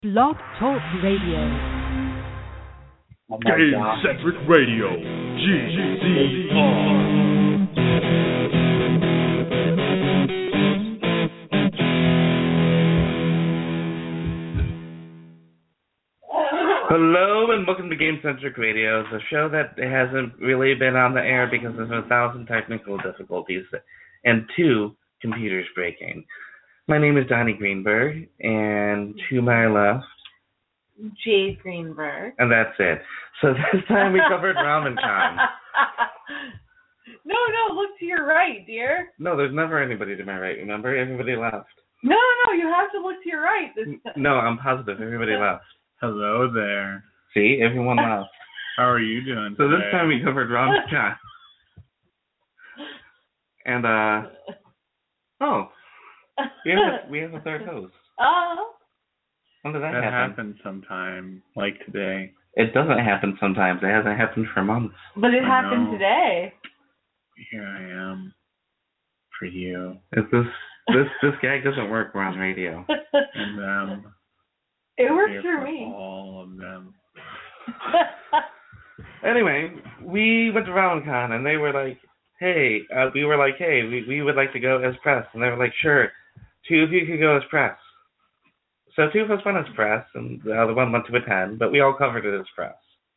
Blog Talk Radio. Game-centric radio, GZR. Hello and welcome to Game-centric Radio, the show that hasn't really been on the air because of 1,000 technical difficulties and 2 computers breaking. My name is Donnie Greenberg, and to my left, Jade Greenberg. And that's it. So this time we covered RamenCon. No, look to your right, dear. No, there's never anybody to my right, remember? Everybody left. No, you have to look to your right this time. No, I'm positive everybody left. Hello there. See, everyone left. How are you doing So today? this time we covered RamenCon. And, we have a third host. Oh. When did that That happen? happens sometime, like today. It doesn't happen sometimes. It hasn't happened for months. But it I happened know. today. Here I am for you This gag doesn't work. We're on radio. and them. It works Here for me. all of them. Anyway, we went to RamenCon and they were like, "Hey," we were like, "Hey, we would like to go as press," and they were like, "Sure, 2 of you could go as press." So 2 of us went as press, and the other one went to attend, but we all covered it as press.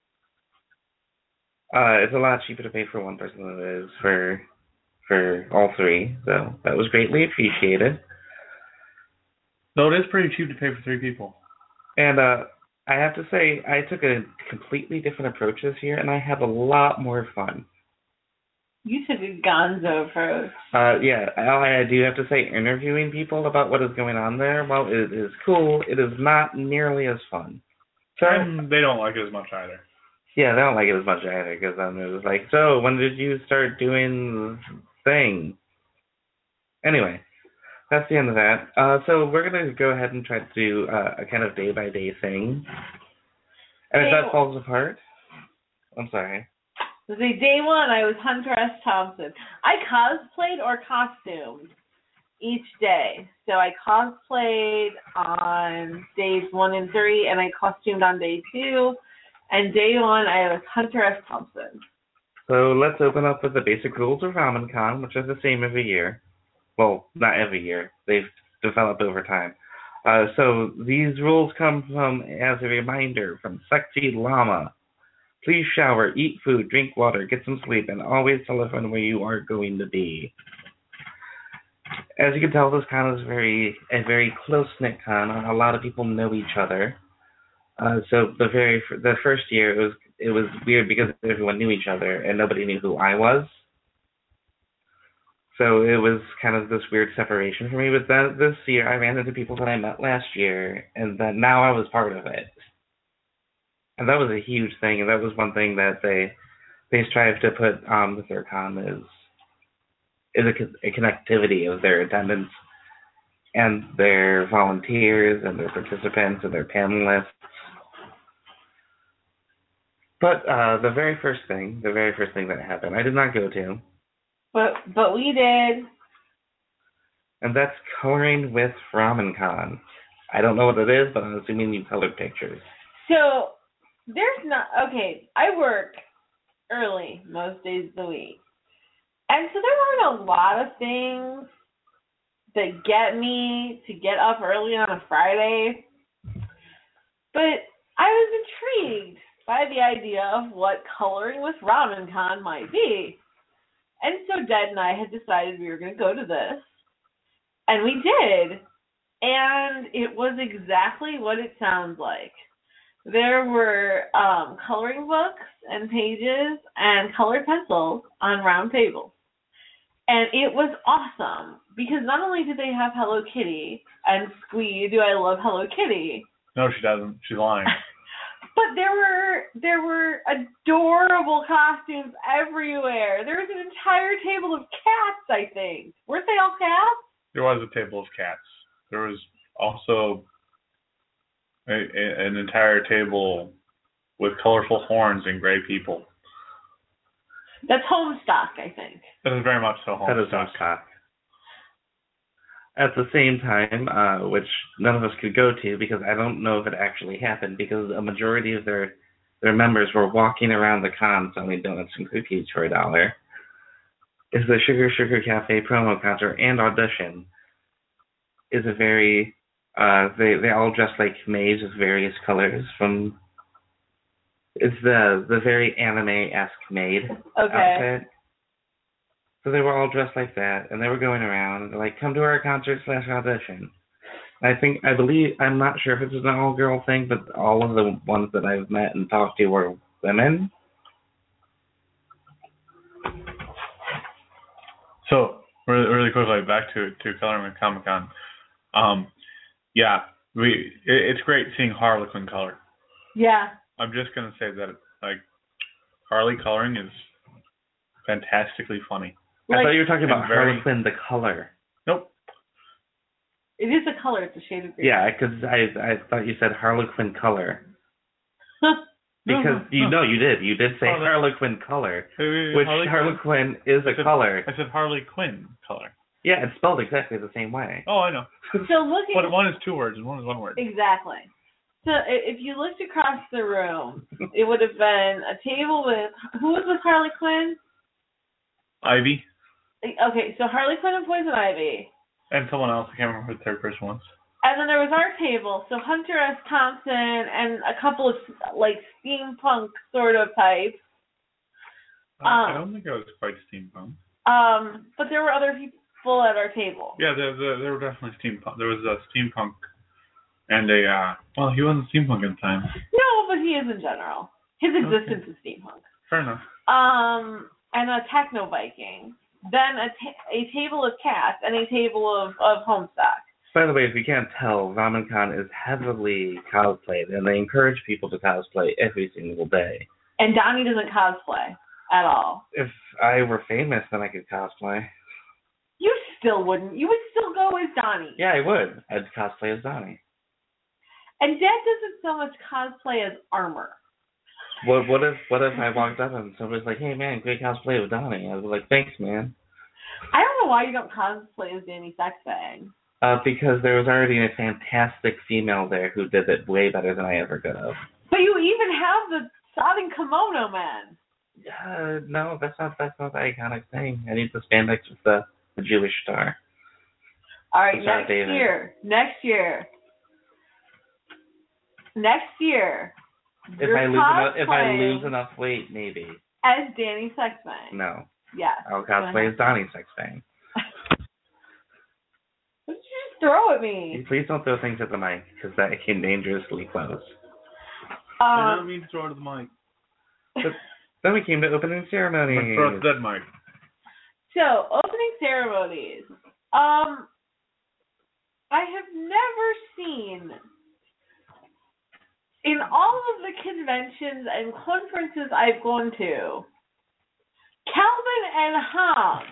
It's a lot cheaper to pay for one person than it is for all 3, so that was greatly appreciated. Though it is pretty cheap to pay for 3 people. And I have to say, I took a completely different approach this year, and I had a lot more fun. You took a gonzo approach. Yeah, I do have to say, interviewing people about what is going on there, while it is cool, it is not nearly as fun. So, And they don't like it as much either. yeah, they don't like it as much either, because then it was like, so, when did you start doing the thing? Anyway, that's the end of that. So we're going to go ahead and try to do a kind of day-by-day thing. And if that falls apart, I'm sorry. So day 1, I was Hunter S. Thompson. I cosplayed or costumed each day. So I cosplayed on days 1 and 3, and I costumed on day 2. And day 1, I was Hunter S. Thompson. So let's open up with the basic rules of RamenCon, which are the same every year. Well, not every year. They've developed over time. So these rules come from, as a reminder, from Sexy Llama. Please shower, eat food, drink water, get some sleep, and always tell everyone where you are going to be. As you can tell, this con is a very close-knit con. A lot of people know each other. So the first year it was weird because everyone knew each other and nobody knew who I was. So it was kind of this weird separation for me. But then this year I ran into people that I met last year, and that now I was part of it. And that was a huge thing, and that was one thing that they strive to put with their con is a connectivity of their attendants and their volunteers and their participants and their panelists. But the very first thing that happened, I did not go to. But we did. And that's coloring with RamenCon. I don't know what it is, but I'm assuming you colored pictures. So I work early most days of the week. And so there weren't a lot of things that get me to get up early on a Friday. But I was intrigued by the idea of what coloring with RamenCon might be. And so Dad and I had decided we were going to go to this. And we did. And it was exactly what it sounds like. There were coloring books and pages and colored pencils on round tables. And it was awesome because not only did they have Hello Kitty and Squee, do I love Hello Kitty. No, she doesn't. She's lying. But there were adorable costumes everywhere. There was an entire table of cats, I think. Weren't they all cats? There was a table of cats. There was also an entire table with colorful horns and gray people. That's Homestuck, I think. That is very much so That is Homestuck. not cock. At the same time, which none of us could go to because I don't know if it actually happened because a majority of their members were walking around the con selling donuts and cookies for $1, is the Sugar Sugar Cafe promo concert and audition. Is a very they all dress like maids with various colors from. It's the very anime-esque maid outfit. So they were all dressed like that, and they were going around like, "Come to our concert/audition." I'm not sure if it's an all-girl thing, but all of the ones that I've met and talked to were women. So really quickly back to coloring at Comic-Con. It's great seeing Harlequin color. Yeah. I'm just gonna say that like Harley coloring is fantastically funny. I thought you were talking about Harlequin the color. Nope. It is a color. It's a shade of green. Yeah, because I thought you said Harlequin color. Because you did. You did say Harlequin color, which Harlequin is a color. I said Harley Quinn color. Yeah, it's spelled exactly the same way. Oh, I know. So looking. But one is 2 words and one is 1 word. Exactly. So if you looked across the room, it would have been a table with who was with Harley Quinn? Ivy. Okay, so Harley Quinn and Poison Ivy. And someone else. I can't remember who the third person was. And then there was our table, so Hunter S. Thompson and a couple of like steampunk sort of types. I don't think I was quite steampunk. But there were other people at our table. Yeah, there were definitely steampunk. There was a steampunk and a well, he wasn't steampunk at the time. No, but he is in general. His existence is steampunk. Fair enough. And a techno Viking. Then a table of cats and a table of Homestuck. By the way, if you can't tell, RamenCon is heavily cosplayed, and they encourage people to cosplay every single day. And Donnie doesn't cosplay at all. If I were famous, then I could cosplay. You still wouldn't. You would still go as Donnie. Yeah, I would. I'd cosplay as Donnie. And Dad doesn't so much cosplay as armor. What if I walked up and somebody's like, "Hey man, great cosplay with Donnie"? I was like, "Thanks, man." I don't know why you don't cosplay as Danny Sexbang. Because there was already a fantastic female there who did it way better than I ever could have. But you even have the sobbing kimono man. No, that's not the iconic thing. I need the spandex with the Jewish star. All right, next year. If I lose enough weight, maybe. As Danny Sexbang. No. Yes. I'll cosplay as Donnie Sexbang. What did you just throw at me? Please don't throw things at the mic, because that came dangerously close. I don't mean to throw it at the mic. But then we came to opening ceremonies. Throw it at that mic. So, opening ceremonies. I have never seen, in all of the conventions and conferences I've gone to, Calvin and Hobbes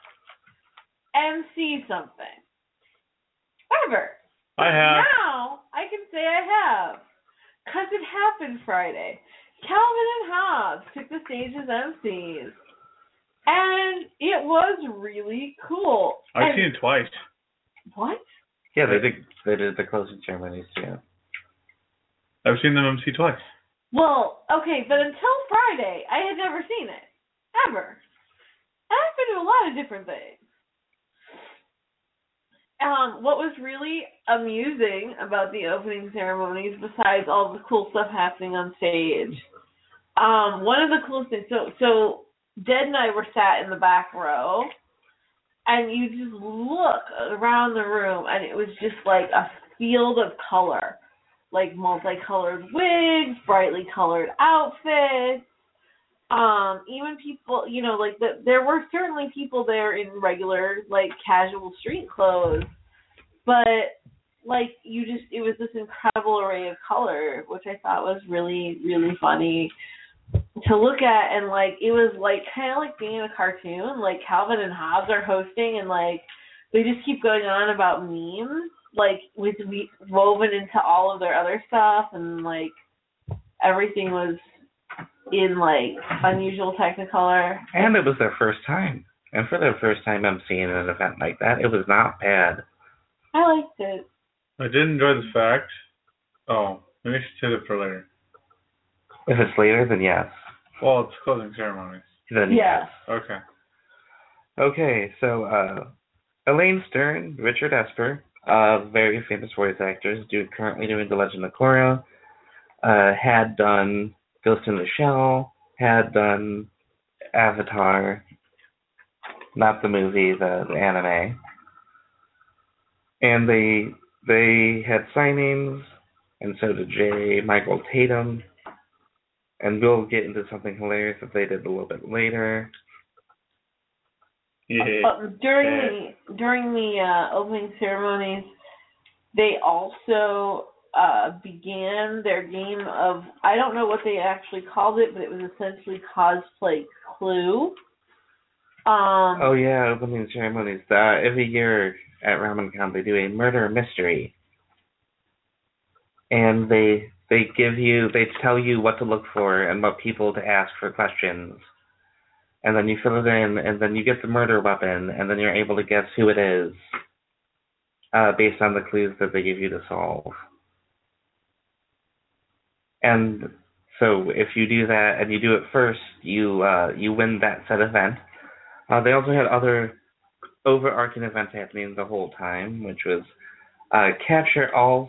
MC something. Ever. I have. Now, I can say I have. Because it happened Friday. Calvin and Hobbes took the stage as MCs. And it was really cool. I've seen it twice. What? Yeah, they did the closing ceremonies too. I've seen them MC twice. Well, okay, but until Friday, I had never seen it. Ever. And I've been to a lot of different things. What was really amusing about the opening ceremonies, besides all the cool stuff happening on stage, one of the coolest things, so Ded and I were sat in the back row, and you just look around the room, and it was just like a field of color, like multicolored wigs, brightly colored outfits, even people, there were certainly people there in regular, like, casual street clothes, but, it was this incredible array of color, which I thought was really, really funny to look at, and, it was, kind of like being in a cartoon, Calvin and Hobbes are hosting, and, they just keep going on about memes, with woven into all of their other stuff, and, everything was in, unusual Technicolor. And it was their first time. And for their first time emceeing an event like that, it was not bad. I liked it. I did enjoy the fact. Oh, maybe I should save it for later. If it's later, then yes. Well, it's closing ceremonies. Then Yeah. yes. Okay. Okay, so Elaine Stern, Richard Esper, very famous voice actors, currently doing The Legend of Korra, had done Ghost in the Shell, had done Avatar, not the movie, the anime. And they had signings, and so did J. Michael Tatum. And we'll get into something hilarious that they did a little bit later. Yeah. During the opening ceremonies, they also began their game of, I don't know what they actually called it, but it was essentially cosplay Clue. Oh yeah, opening ceremonies. Every year at RamenCon they do a murder mystery, and they tell you what to look for and what people to ask for questions, and then you fill it in, and then you get the murder weapon, and then you're able to guess who it is, based on the clues that they give you to solve. And so if you do that and you do it first, you win that said event. They also had other overarching events happening the whole time, which was capture all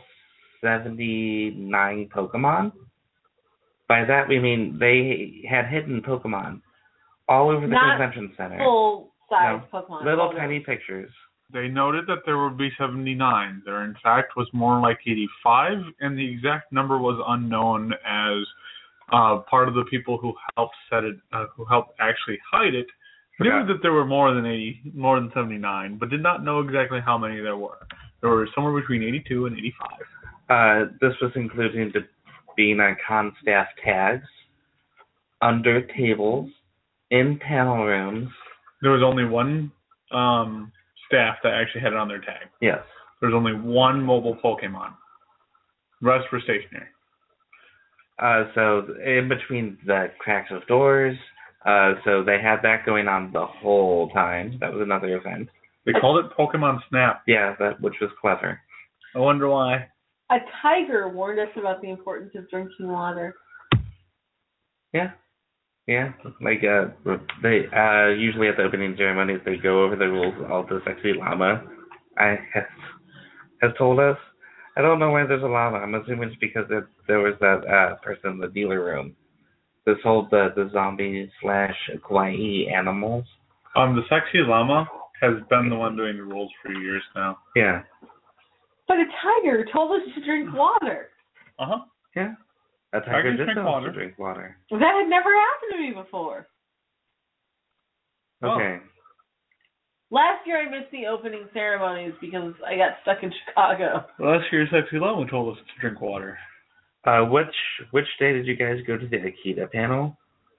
79 Pokemon. By that we mean they had hidden Pokemon all over the convention center. Full-size Pokemon. Little tiny pictures. They noted that there would be 79. There, in fact, was more like 85, and the exact number was unknown as part of the people who helped set it, who helped actually hide it, knew that there were more than 79, but did not know exactly how many there were. There were somewhere between 82 and 85. This was including being on con staff tags, under tables, in panel rooms. There was only one staff that actually had it on their tag. Yes. There was only one mobile Pokemon. The rest were stationary. So in between the cracks of doors, so they had that going on the whole time. That was another event. They called it Pokemon Snap. Yeah, which was clever. I wonder why. A tiger warned us about the importance of drinking water. Yeah. Like they usually at the opening ceremonies they go over the rules. All the sexy llama has told us. I don't know why there's a llama. I'm assuming it's because there was that person in the dealer room. This whole the zombie / kawaii animals. The sexy llama has been the one doing the rules for years now. Yeah. But a tiger told us to drink water. Yeah. A tiger just wants to drink water. That had never happened to me before. Okay. Last year I missed the opening ceremonies because I got stuck in Chicago. Last year, Sexy Llama told us to drink water. Which day did you guys go to the Akita panel?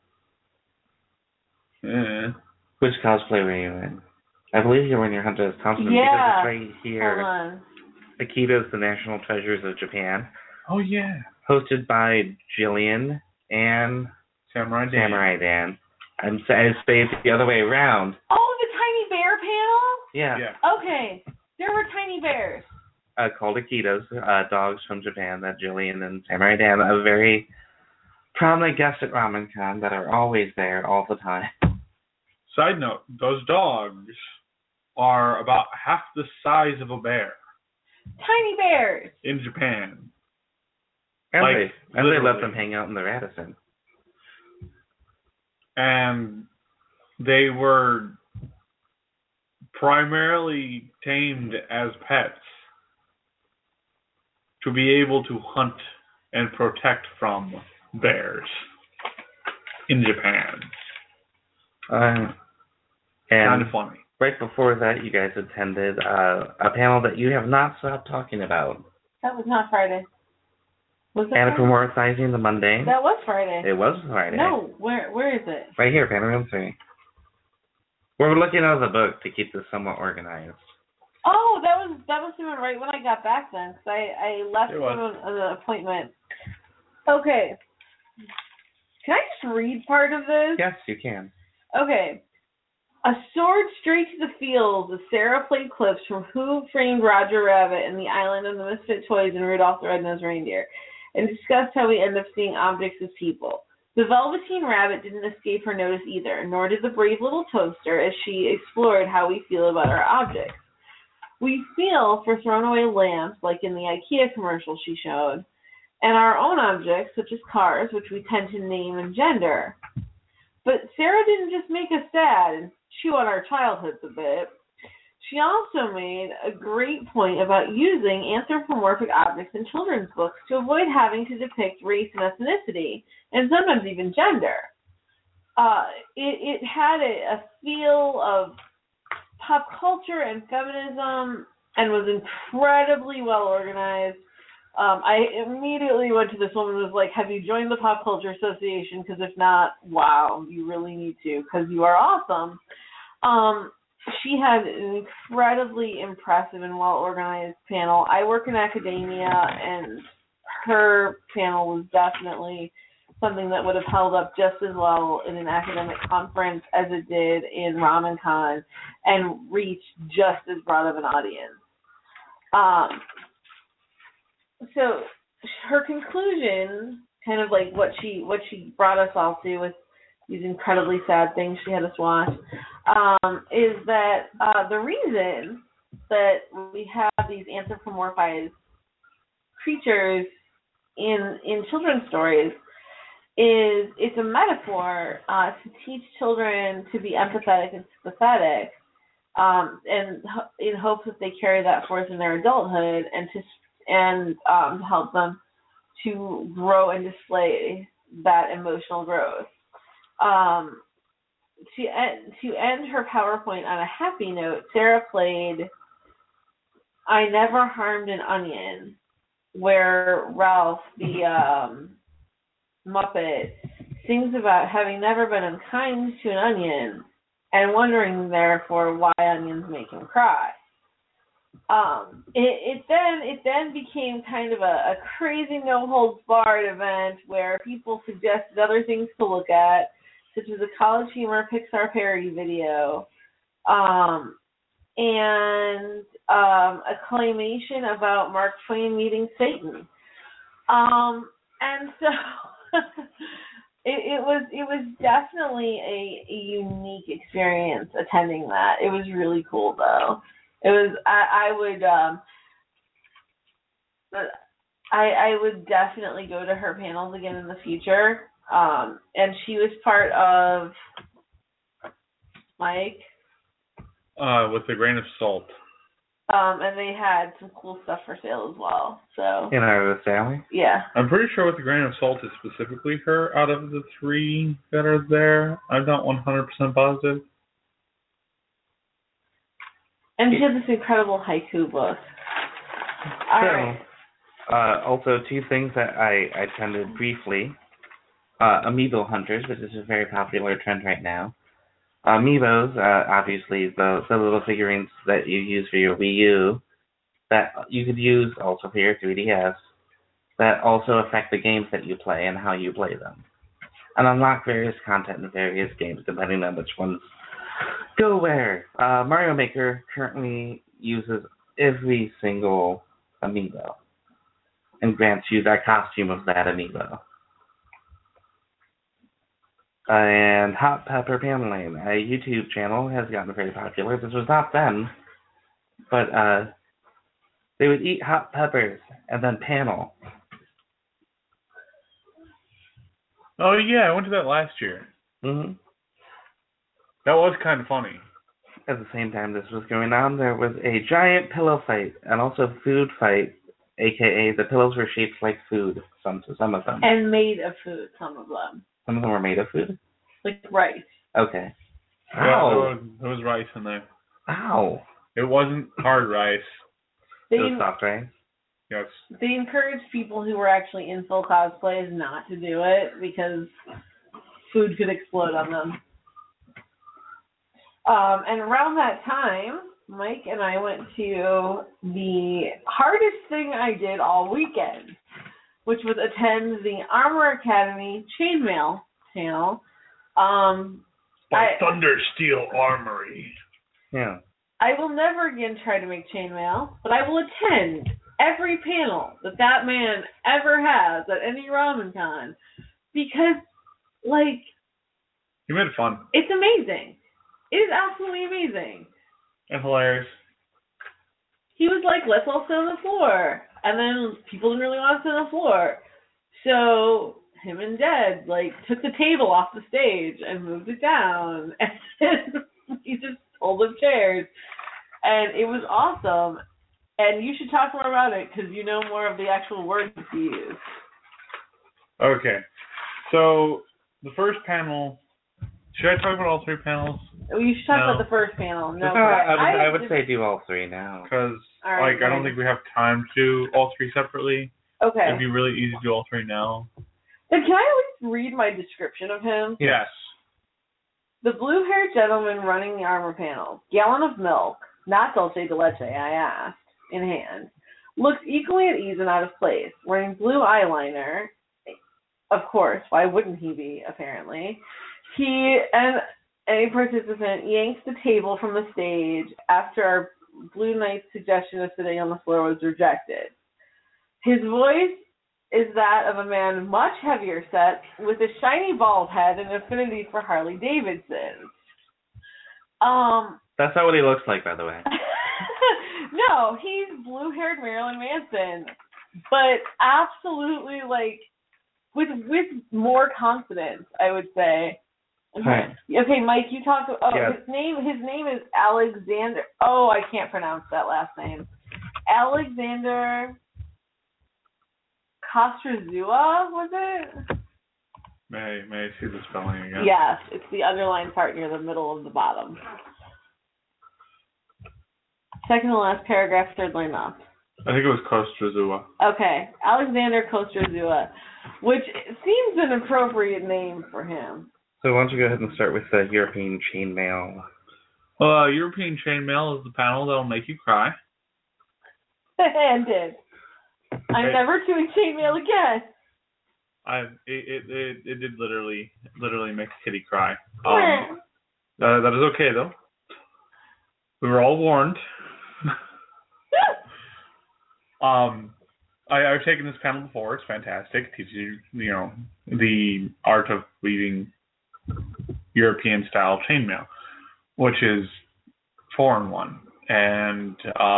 Which cosplay were you in? I believe you were in your Hunter S. Thompson because it's right here. Hold on. Akita's the National Treasures of Japan. Oh, yeah. Hosted by Jillian and Samurai Dan. I say it the other way around. Oh, the tiny bear panel? Yeah. Okay. There were tiny bears. Called Akitas, dogs from Japan that Jillian and Samurai Dan, a very prominent guests at RamenCon that are always there all the time. Side note, those dogs are about half the size of a bear. Tiny bears. In Japan. And they let them hang out in the Radisson. And they were primarily tamed as pets to be able to hunt and protect from bears in Japan. And kind of funny. Right before that, you guys attended a panel that you have not stopped talking about. That was not Friday. Was it Anthropomorphizing the Mundane. That was Friday. It was Friday. No, where is it? Right here, panel room 3. We're looking at the book to keep this somewhat organized. Oh, that was even right when I got back then, because I left an appointment. Okay. Can I just read part of this? Yes, you can. Okay. A sword straight to the fields as Sarah played clips from Who Framed Roger Rabbit and The Island of the Misfit Toys and Rudolph the Red-Nosed Reindeer, and discussed how we end up seeing objects as people. The Velveteen Rabbit didn't escape her notice either, nor did the brave little toaster as she explored how we feel about our objects. We feel for thrown-away lamps, like in the IKEA commercial she showed, and our own objects, such as cars, which we tend to name and gender. But Sarah didn't just make us sad and chew on our childhoods a bit. She also made a great point about using anthropomorphic objects in children's books to avoid having to depict race and ethnicity, and sometimes even gender. It had a feel of pop culture and feminism and was incredibly well organized. I immediately went to this woman and was like, have you joined the Pop Culture Association? Because if not, wow, you really need to, because you are awesome. She had an incredibly impressive and well-organized panel. I work in academia, and her panel was definitely something that would have held up just as well in an academic conference as it did in RamenCon and reached just as broad of an audience. So her conclusion, kind of like what she brought us all to with these incredibly sad things she had us watch, is that the reason that we have these anthropomorphized creatures in children's stories is it's a metaphor to teach children to be empathetic and sympathetic, and in hopes that they carry that forth in their adulthood and to help them to grow and display that emotional growth. To end her PowerPoint on a happy note, Sarah played I Never Harmed an Onion, where Ralph, the Muppet, sings about having never been unkind to an onion and wondering, therefore, why onions make him cry. It then became kind of a crazy no-holds-barred event where people suggested other things to look at, such as a College Humor Pixar parody video, and a claymation about Mark Twain meeting Satan. And so it was definitely a unique experience attending that. It was really cool though. It was I would definitely go to her panels again in the future. And she was part of Mike. With a grain of salt. And they had some cool stuff for sale as well. So In our family? Yeah. I'm pretty sure With a Grain of Salt is specifically her out of the three that are there. I'm not 100% positive. And she had this incredible haiku book. Alright. Also, two things that I attended briefly. Amiibo Hunters, which is a very popular trend right now. Amiibos, obviously, the little figurines that you use for your Wii U, that you could use also for your 3DS, that also affect the games that you play and how you play them. And unlock various content in various games, depending on which ones go where. Mario Maker currently uses every single Amiibo, and grants you that costume of that Amiibo. And Hot Pepper Paneling, a YouTube channel, has gotten very popular. This was not them, but they would eat hot peppers and then panel. Oh yeah, I went to that last year. Mm-hmm. That was kind of funny. At the same time this was going on, there was a giant pillow fight and also food fight, aka the pillows were shaped like food, some of them. And made of food, some of them. Some of them were made of food? Like rice. Okay. Yeah, Ow. there was rice in there. Ow. It wasn't hard rice. It was soft rice? Yes. They encouraged people who were actually in full cosplays not to do it because food could explode on them. And around that time, Mike and I went to the hardest thing I did all weekend, which was attend the Armor Academy Chainmail channel. by Thunder Steel Armory. Yeah. I will never again try to make chainmail, but I will attend every panel that man ever has at any Ramen Con because, like, You made it fun. it's amazing. It is absolutely amazing. And hilarious. He was like, let's all sit on the floor. And then people didn't really want to sit on the floor. So him and Jed, like, took the table off the stage and moved it down. And he just pulled up chairs. And it was awesome. And you should talk more about it because you know more of the actual words he used. Okay. So, the first panel... Should I talk about all three panels? You should talk No. about the first panel. No, I would say do all three now. Because, All right, I don't think we have time to do all three separately. Okay. It'd be really easy to do all three now. Then can I at least read my description of him? Yes. The blue-haired gentleman running the armor panel, gallon of milk, not dulce de leche, I asked, in hand, looks equally at ease and out of place, wearing blue eyeliner. Of course, why wouldn't he be, apparently? He and a participant yanks the table from the stage after our Blue Knight's suggestion of sitting on the floor was rejected. His voice is that of a man much heavier set, with a shiny bald head and affinity for Harley Davidson. That's not what he looks like, by the way. No, he's blue-haired Marilyn Manson, but absolutely, like, with more confidence, I would say. Right. Okay, Mike, you talk. Oh, Yeah. his name is Alexander. Oh, I can't pronounce that last name. Alexander Kostrazua, was it? May I see the spelling again? Yes, it's the underlined part near the middle of the bottom. Second to last paragraph, third line up. I think it was Kostrazua. Okay, Alexander Kostrazua, which seems an appropriate name for him. So why don't you go ahead and start with the European chainmail? European Chainmail is the panel that'll make you cry. And did. I'm never doing chainmail again. It did literally make Kitty cry. That is okay though. We were all warned. I've taken this panel before. It's fantastic. It teaches you, the art of weaving European style chainmail, which is 4-in-1, and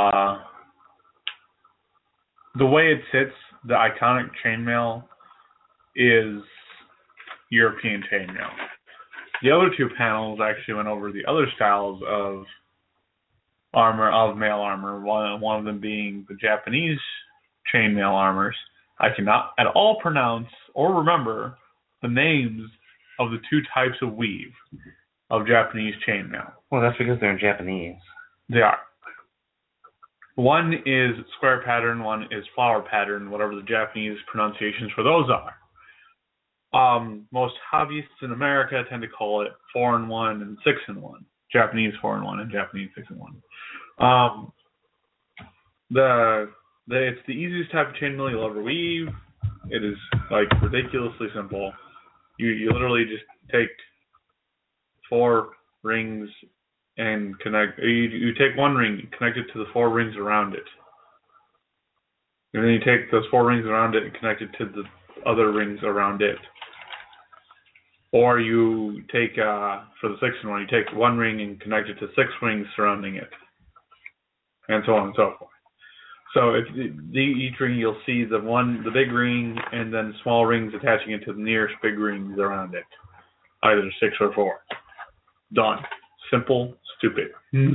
the way it sits, the iconic chainmail is European chainmail. The other two panels actually went over the other styles of mail armor. One of them being the Japanese chainmail armors. I cannot at all pronounce or remember the names of the two types of weave of Japanese chainmail. Well, that's because they're in Japanese. They are. One is square pattern, one is flower pattern, whatever the Japanese pronunciations for those are. Most hobbyists in America tend to call it 4-in-1 and 6-in-1. Japanese 4-in-1 and Japanese 6-in-1. It's the easiest type of chainmail you'll ever weave. It is like ridiculously simple. You literally just take 4 rings and connect. You take one ring, connect it to the 4 rings around it, and then you take those 4 rings around it and connect it to the other rings around it. Or you take for the 6-in-1, you take 1 ring and connect it to 6 rings surrounding it, and so on and so forth. So each ring you'll see the big ring and then small rings attaching it to the nearest big rings around it, either 6 or 4. Done. Simple, stupid.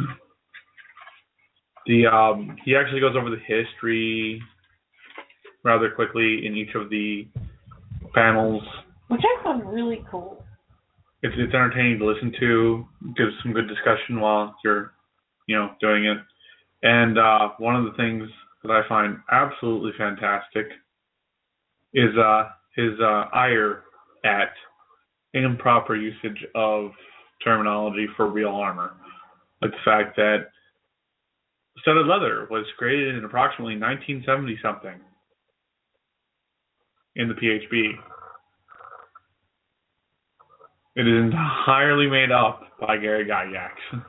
He actually goes over the history rather quickly in each of the panels, which I found really cool. It's entertaining to listen to. Gives some good discussion while you're doing it. And one of the things that I find absolutely fantastic is his ire at improper usage of terminology for real armor. Like the fact that studded leather was created in approximately 1970-something in the PHB. It is entirely made up by Gary Gygax.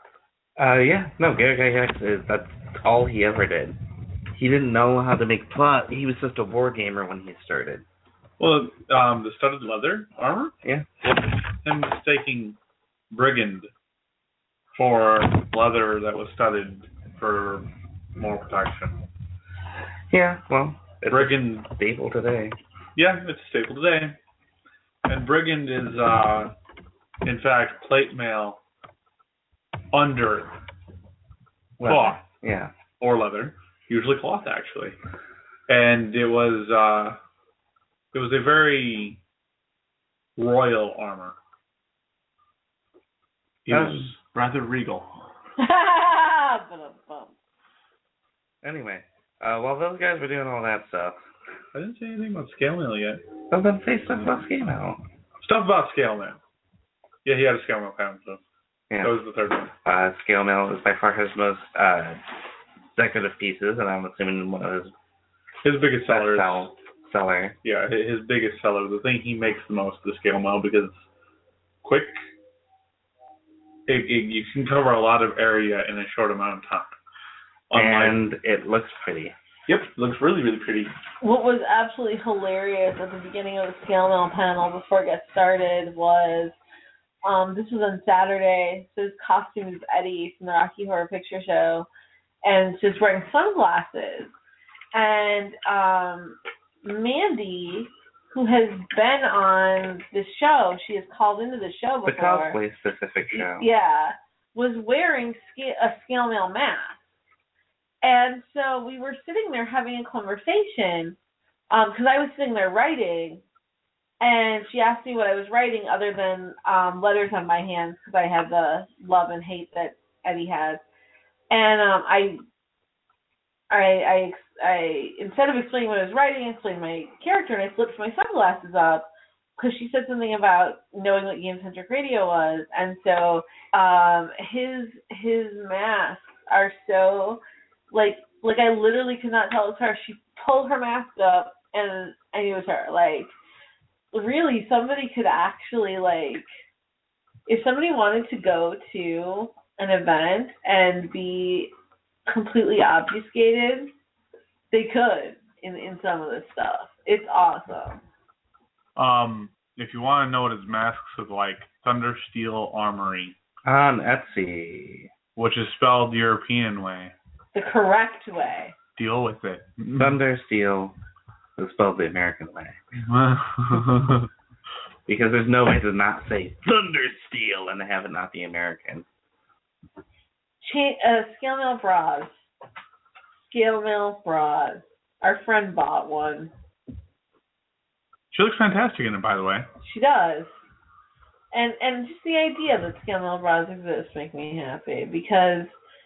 Gary Gygax that's all he ever did. He didn't know how to make plot. He was just a war gamer when he started. Well, the studded leather armor? Yeah. Him mistaking Brigand for leather that was studded for more protection. Yeah, well, it's Brigand, stable today. yeah, it's a staple today. And Brigand is, in fact, plate mail under cloth. Yeah. Or leather, usually cloth actually. And it was a very royal armor. It was rather regal. Anyway, while those guys were doing all that stuff, I didn't say anything about Scale Mail yet. well, then say stuff about Scale Mail. Stuff about Scale Mail. Yeah, he had a Scale Mail panel, so Yeah. that was the third one. Scale Mail is by far his most decorative pieces, and I'm assuming one of his His biggest seller seller. Yeah, his biggest seller. The thing he makes the most is the Scale Mail because it's quick. You can cover a lot of area in a short amount of time. And it looks pretty. Yep, looks really, really pretty. What was absolutely hilarious at the beginning of the Scale Mail panel before it got started was, this was on Saturday, so his costume is Eddie from the Rocky Horror Picture Show, and she's wearing sunglasses. And Mandy, who has been on the show, she has called into the show before. The cosplay specific show. Yeah, was wearing a Scale Mail mask. And so we were sitting there having a conversation, because I was sitting there writing, and she asked me what I was writing other than letters on my hands, because I had the love and hate that Eddie has. And I instead of explaining what I was writing, I explained my character, and I flipped my sunglasses up, because she said something about knowing what Game-Centric Radio was. And so his masks are so... Like I literally could not tell it was her. She pulled her mask up, and I knew it was her. Like, really, somebody could actually, like, if somebody wanted to go to an event and be completely obfuscated, they could in some of this stuff. It's awesome. If you want to know what his masks look like, Thundersteel Armory. On Etsy. Which is spelled the European way. The correct way. Deal with it. Thundersteel is spelled the American way. Because there's no way to not say Thundersteel and have it not be American. Scale Mail bras. Scale Mail bras. Our friend bought one. She looks fantastic in it, by the way. She does. And just the idea that Scale Mail bras exist make me happy, because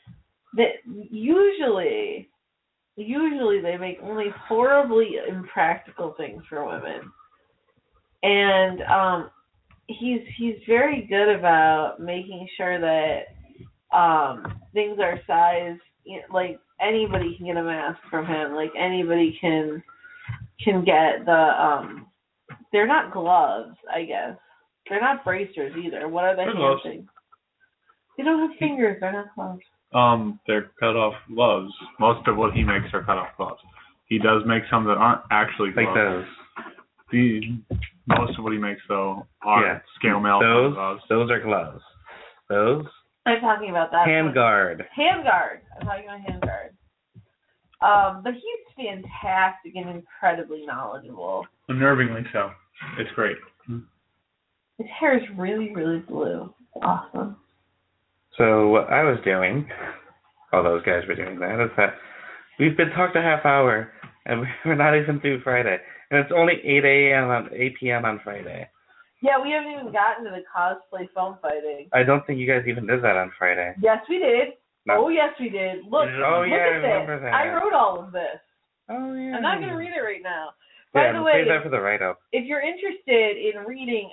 usually they make only horribly impractical things for women, and he's very good about making sure that things are sized, like anybody can get a mask from him, like anybody can get the they're not gloves, I guess. They're not bracers either. What are the hand things? They don't have fingers, they're not gloves. They're cut off gloves. Most of what he makes are cut off gloves. He does make some that aren't actually gloves. Like those. Most of what he makes, though, are Scale Mail gloves. Those are gloves. Those? I'm talking about that. Handguard. Handguard. I'm talking about handguard. But he's fantastic and incredibly knowledgeable. Unnervingly so. It's great. His hair is really, really blue. Awesome. So what I was doing, all those guys were doing that, is that we've been talked a half hour, and we're not even through Friday. And it's only 8 p.m. on Friday. Yeah, we haven't even gotten to the cosplay foam fighting. I don't think you guys even did that on Friday. Yes, we did. No. Oh, yes, we did. Look, oh, look yeah, at I remember this. that. I wrote all of this. Oh, yeah. I'm not going to read it right now. Yeah, By the way, save that for the write-up. If you're interested in reading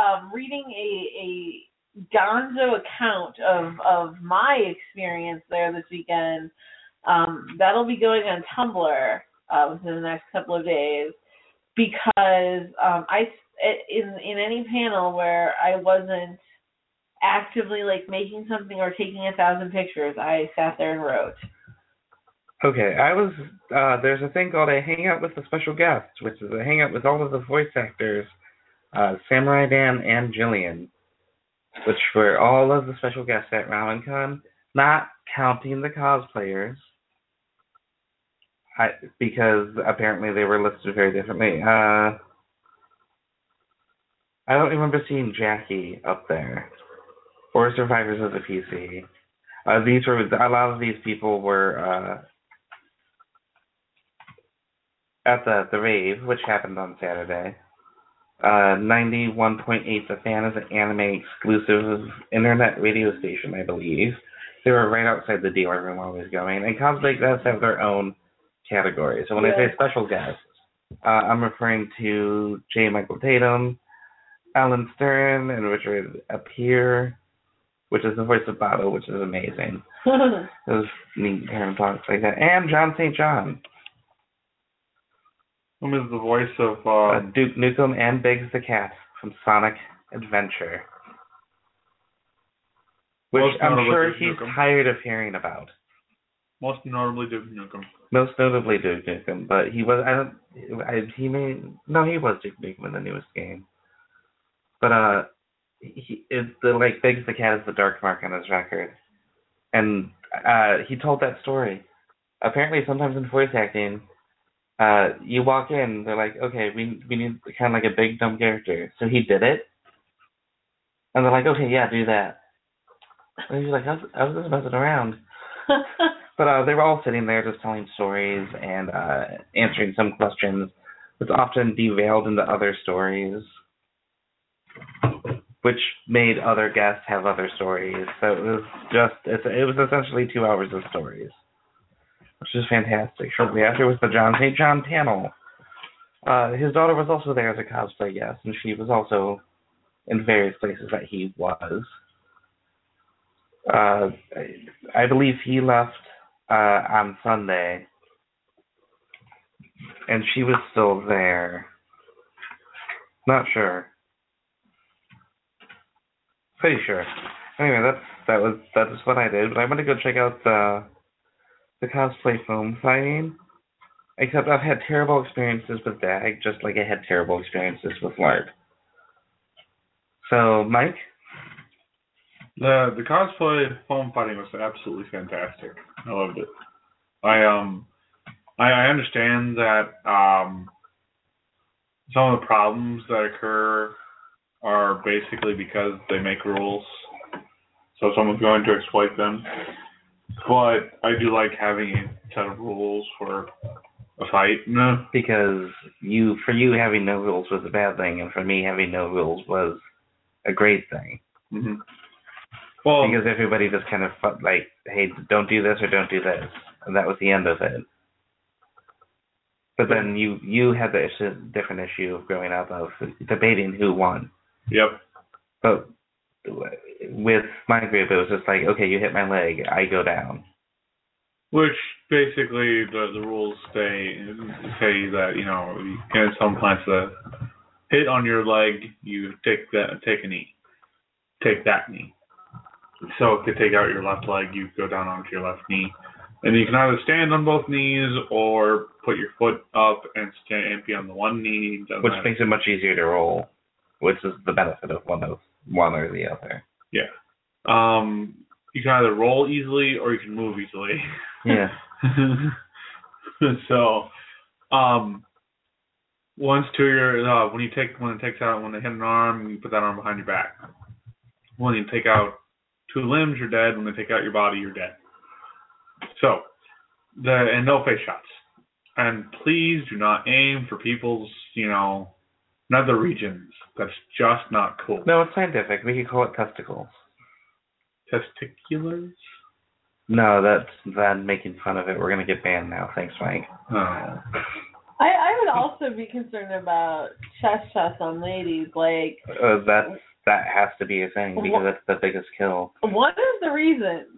a gonzo account of my experience there this weekend, that'll be going on Tumblr within the next couple of days, because in any panel where I wasn't actively like making something or taking 1,000 pictures. I sat there and wrote. Okay, there's a thing called a hangout with the special guests, which is a hangout with all of the voice actors, Samurai Dan and Jillian, which were all of the special guests at RamenCon, not counting the cosplayers, because apparently they were listed very differently. I don't remember seeing Jackie up there, or Survivors of the PC. A lot of these people were at the rave, which happened on Saturday. 91.8 The Fan is an anime exclusive internet radio station, I believe. They were right outside the dealer room I was going. And cosplay guests have their own category. So when I say special guests, I'm referring to J. Michael Tatum, Alan Stern, and Richard Appear, which is the voice of Botto, which is amazing. It was neat hearing talks like that. And John St. John. Who is the voice of Duke Nukem and Biggs the Cat from Sonic Adventure. Which I'm sure he's tired of hearing about. Most notably Duke Nukem. Most notably Duke Nukem, but he was he was Duke Nukem in the newest game. But it's Biggs the Cat is the dark mark on his record. And he told that story. Apparently sometimes in voice acting, you walk in, they're like, okay, we need kind of like a big dumb character. So he did it. And they're like, okay, yeah, do that. And he's like, I was just messing around. But they were all sitting there just telling stories and answering some questions, which often derailed into other stories, which made other guests have other stories. So it was essentially 2 hours of stories, which is fantastic. Shortly after was the John St. John panel. His daughter was also there as a cosplay guest, and she was also in various places that he was. I believe he left on Sunday, and she was still there. Not sure. Pretty sure. Anyway, that's what I did. But I went to go check out the cosplay foam signing. Except I've had terrible experiences with DAG, just like I had terrible experiences with LARP. So, Mike? The cosplay foam fighting was absolutely fantastic. I loved it. I understand that some of the problems that occur are basically because they make rules, so someone's going to exploit them. But I do like having a set of rules for a fight. No. Because for you having no rules was a bad thing, and for me having no rules was a great thing. Mm-hmm. Well, because everybody just kind of like, hey, don't do this or don't do this, and that was the end of it. But then you had the different issue of growing up of debating who won. Yep. But with my group, it was just like, okay, you hit my leg, I go down. Which basically the rules say that in some plants the hit on your leg, you take a knee, take that knee. So to take out your left leg, you go down onto your left knee, and you can either stand on both knees or put your foot up and be on the one knee. Which makes it much easier to roll, which is the benefit of one or the other. Yeah. You can either roll easily or you can move easily. Yeah. So, when they hit an arm, you put that arm behind your back. When you take out 2 limbs, you're dead. When they take out your body, you're dead. So, and no face shots. And please do not aim for people's, nether regions. That's just not cool. No, it's scientific. We could call it testicles. Testiculars? No, that's making fun of it. We're going to get banned now. Thanks, Mike. Oh. I would also be concerned about chest shots on ladies. Like that has to be a thing because that's the biggest kill. One of the reasons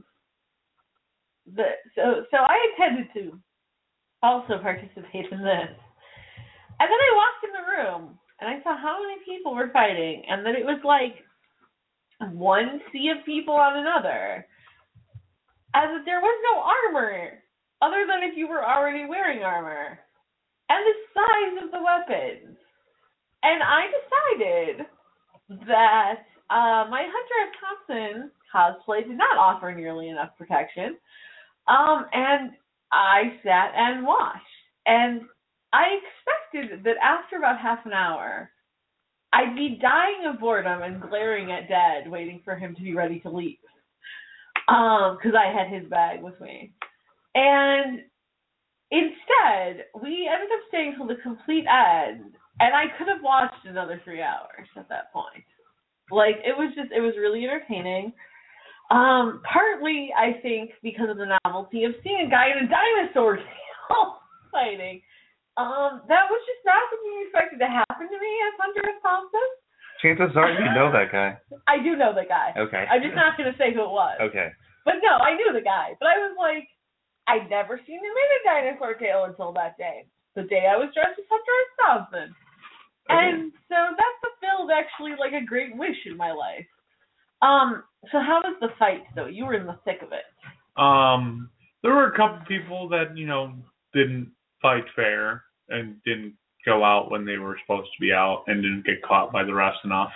so I intended to also participate in this, and then I walked in the room and I saw how many people were fighting, and that it was like one sea of people on another, as if there was no armor, other than if you were already wearing armor, and the size of the weapons. And I decided that my Hunter S. Thompson cosplay did not offer nearly enough protection, and I sat and watched. And I expected that after about half an hour, I'd be dying of boredom and glaring at Dad, waiting for him to be ready to leave, because I had his bag with me. And instead, we ended up staying till the complete end, and I could have watched another 3 hours at that point. Like, it was really entertaining. Partly, I think, because of the novelty of seeing a guy in a dinosaur tail fighting. That was just not something expected to happen to me as Hunter S. Thompson. Chances are you know that guy. I do know the guy. Okay. I'm just not going to say who it was. Okay. But no, I knew the guy. But I was like, I'd never seen him in a dinosaur tail until that day. The day I was dressed as Hunter S. Thompson. Okay. And so that fulfilled actually like a great wish in my life. So how was the fight though? You were in the thick of it. There were a couple people that, didn't fight fair and didn't go out when they were supposed to be out and didn't get caught by the rest enough.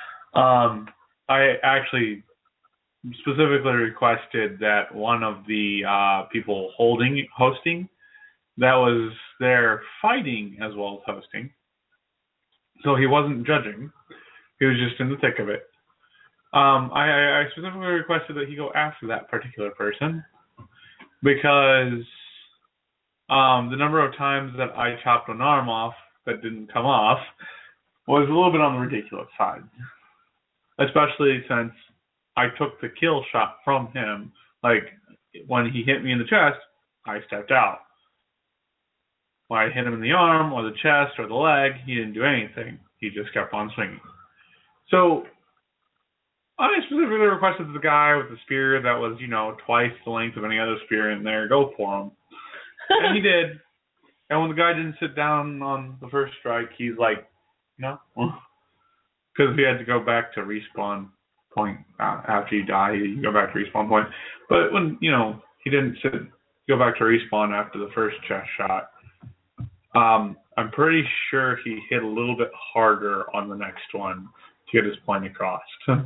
I actually specifically requested that one of the people hosting, that was there fighting as well as hosting. So he wasn't judging. He was just in the thick of it. I specifically requested that he go after that particular person because the number of times that I chopped an arm off that didn't come off was a little bit on the ridiculous side. Especially since I took the kill shot from him. Like, when he hit me in the chest, I stepped out. When I hit him in the arm or the chest or the leg, he didn't do anything. He just kept on swinging. So I specifically requested the guy with the spear that was, twice the length of any other spear in there, go for him. And he did. And when the guy didn't sit down on the first strike, he's like, no. Because he had to go back to respawn point. After you die, you go back to respawn point. But when, he didn't go back to respawn after the first chest shot, I'm pretty sure he hit a little bit harder on the next one to get his point across.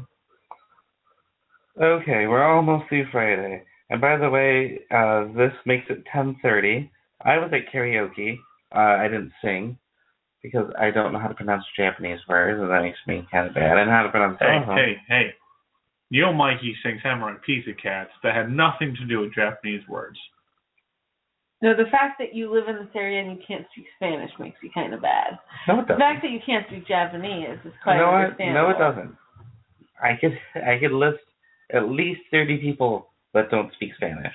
Okay, we're almost through Friday. And by the way, this makes it 10:30. I was at karaoke. I didn't sing because I don't know how to pronounce Japanese words, and that makes me kind of bad. I know how to pronounce Hey. Mikey sings Samurai Pizza Cats that had nothing to do with Japanese words. No, the fact that you live in this area and you can't speak Spanish makes you kind of bad. No, it doesn't. The fact that you can't speak Japanese is quite understandable. No, it doesn't. I could list at least 30 people that don't speak Spanish.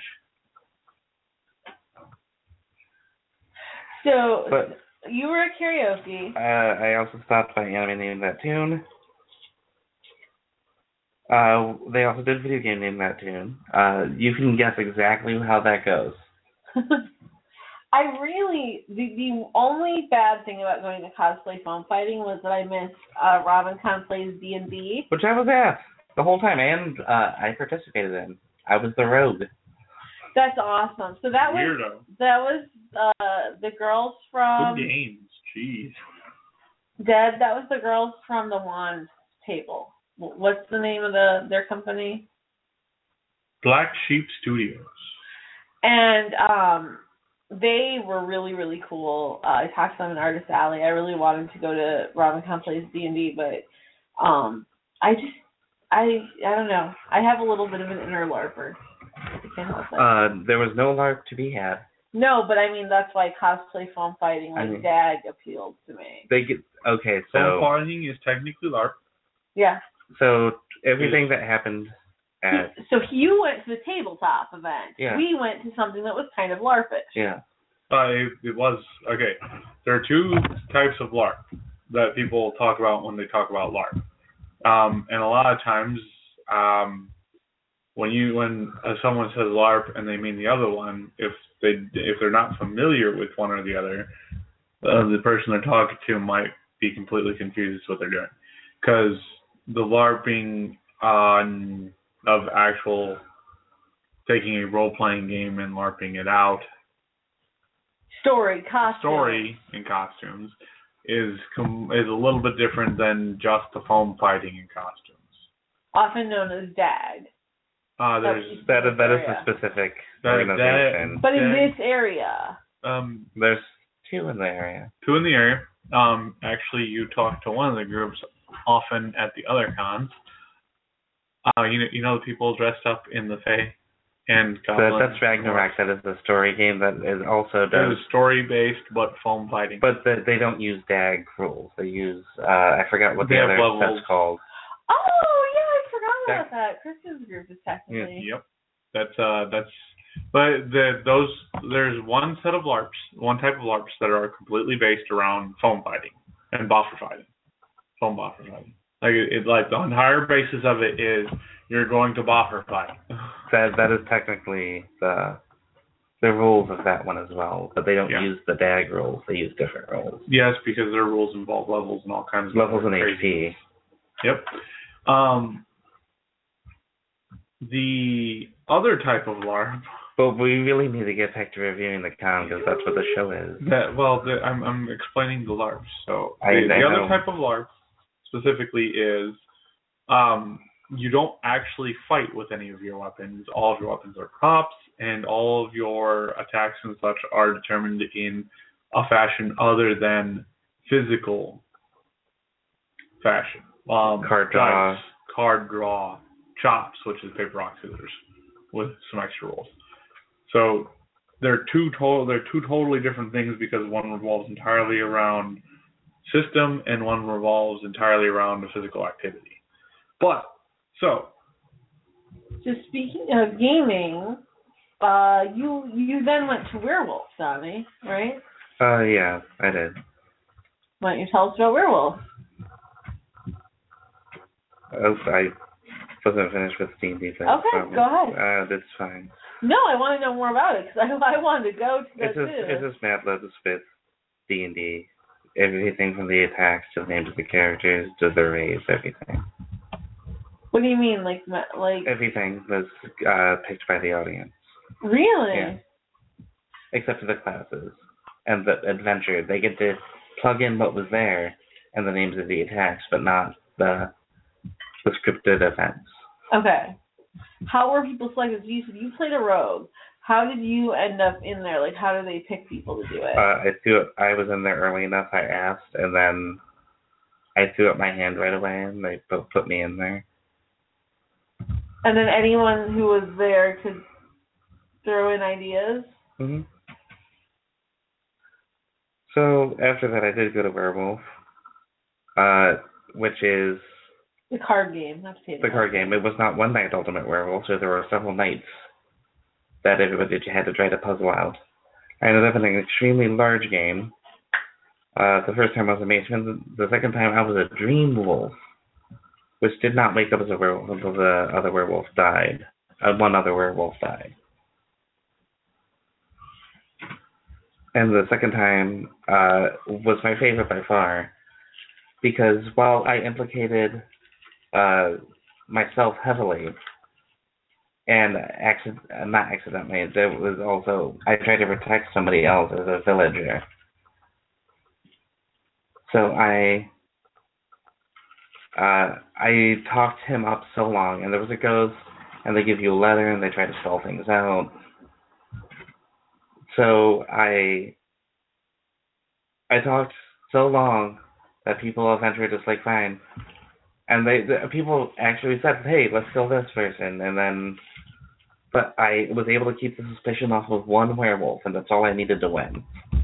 So, you were at karaoke. I also stopped by Anime Name That Tune. They also did Video Game Name That Tune. You can guess exactly how that goes. The only bad thing about going to cosplay foam fighting was that I missed Robin Conplay's D&D. Which I was at the whole time, and I participated in. I was the rogue. That's awesome. So that was the girls from... Good games, jeez. Dead, that was the girls from the Wand table. What's the name of their company? Black Sheep Studios. And they were really, really cool. I talked to them in Artist Alley. I really wanted to go to Robin Conplay's D&D, but I don't know. I have a little bit of an inner LARPer. There was no LARP to be had. No, but I mean, that's why cosplay foam fighting DAG appealed to me. Foam fighting is technically LARP. Yeah. So everything that happened So you went to the tabletop event. Yeah. We went to something that was kind of LARPish. Yeah. It was, okay. There are two types of LARP that people talk about when they talk about LARP. And a lot of times, when someone says LARP and they mean the other one, if they're not familiar with one or the other, the person they're talking to might be completely confused as to what they're doing. Because the LARPing of actual taking a role-playing game and LARPing it out, story and costumes, is a little bit different than just the foam fighting and costumes. Often known as DAG. That is the specific organization. But in this area. There's two in the area. Two in the area. Actually, you talk to one of the groups often at the other cons. You know the people dressed up in the Fae and goblins. That's Ragnarok. That is the story game that is also does. It is story-based, but foam fighting. But they don't use DAG rules. They use, I forgot what the other set's called. Oh, yeah, I forgot about that. Kristen's group is technically. Yep. But there's one set of LARPs, one type of LARPs that are completely based around foam fighting and boffer fighting. Foam boffer fighting. Like the entire basis of it is you're going to boffer fight. That is technically the rules of that one as well, but they don't use the DAG rules. They use different rules. Yes, because their rules involve levels and all kinds of levels and HP. Yep. The other type of LARP. But we really need to get back to reviewing the con because that's what the show is. I'm explaining the LARPs. So the other type of LARP specifically is you don't actually fight with any of your weapons. All of your weapons are props, and all of your attacks and such are determined in a fashion other than physical fashion. Card draw, chops, which is paper, rock, scissors, with some extra rules. So they're two totally different things because one revolves entirely around system and one revolves entirely around the physical activity. So speaking of gaming, you then went to Werewolf, Donnie, right? Yeah, I did. Why don't you tell us about Werewolf? I wasn't finished with D&D things. Okay, go ahead. That's fine. No, I want to know more about it because I wanted to go to that too. It's just Mad Libs with D&D. Everything from the attacks to the names of the characters to the raids, everything. What do you mean, like? Everything was picked by the audience. Really? Yeah. Except for the classes and the adventure. They get to plug in what was there and the names of the attacks, but not the scripted events. Okay. How were people selected? You said you played a rogue. How did you end up in there? Like, how do they pick people to do it? I was in there early enough. I asked, and then I threw up my hand right away, and they put me in there. And then anyone who was there could throw in ideas? Mm-hmm. So after that, I did go to Werewolf, which is the card game. The card game. It was not one night Ultimate Werewolf, so there were several nights that everybody had to try to puzzle out. I ended up in an extremely large game. The first time I was a mageman. The second time I was a dream wolf, which did not wake up as a werewolf until the other werewolf died. One other werewolf died. And the second time was my favorite by far, because while I implicated myself heavily, and not accidentally, there was also, I tried to protect somebody else as a villager. So I talked him up so long, and there was a ghost, and they give you a letter, and they try to spell things out. So I talked so long that people eventually just like, fine. And people actually said, hey, let's kill this person, and then, but I was able to keep the suspicion off of one werewolf, and that's all I needed to win.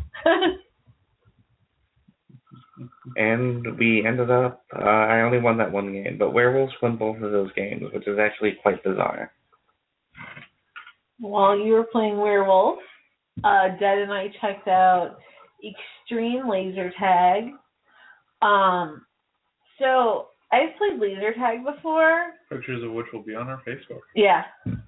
And we ended up, I only won that one game, but werewolves won both of those games, which is actually quite bizarre. While you were playing Werewolf, Dead and I checked out Extreme Laser Tag. So I've played laser tag before. Pictures of which will be on our Facebook. Yeah.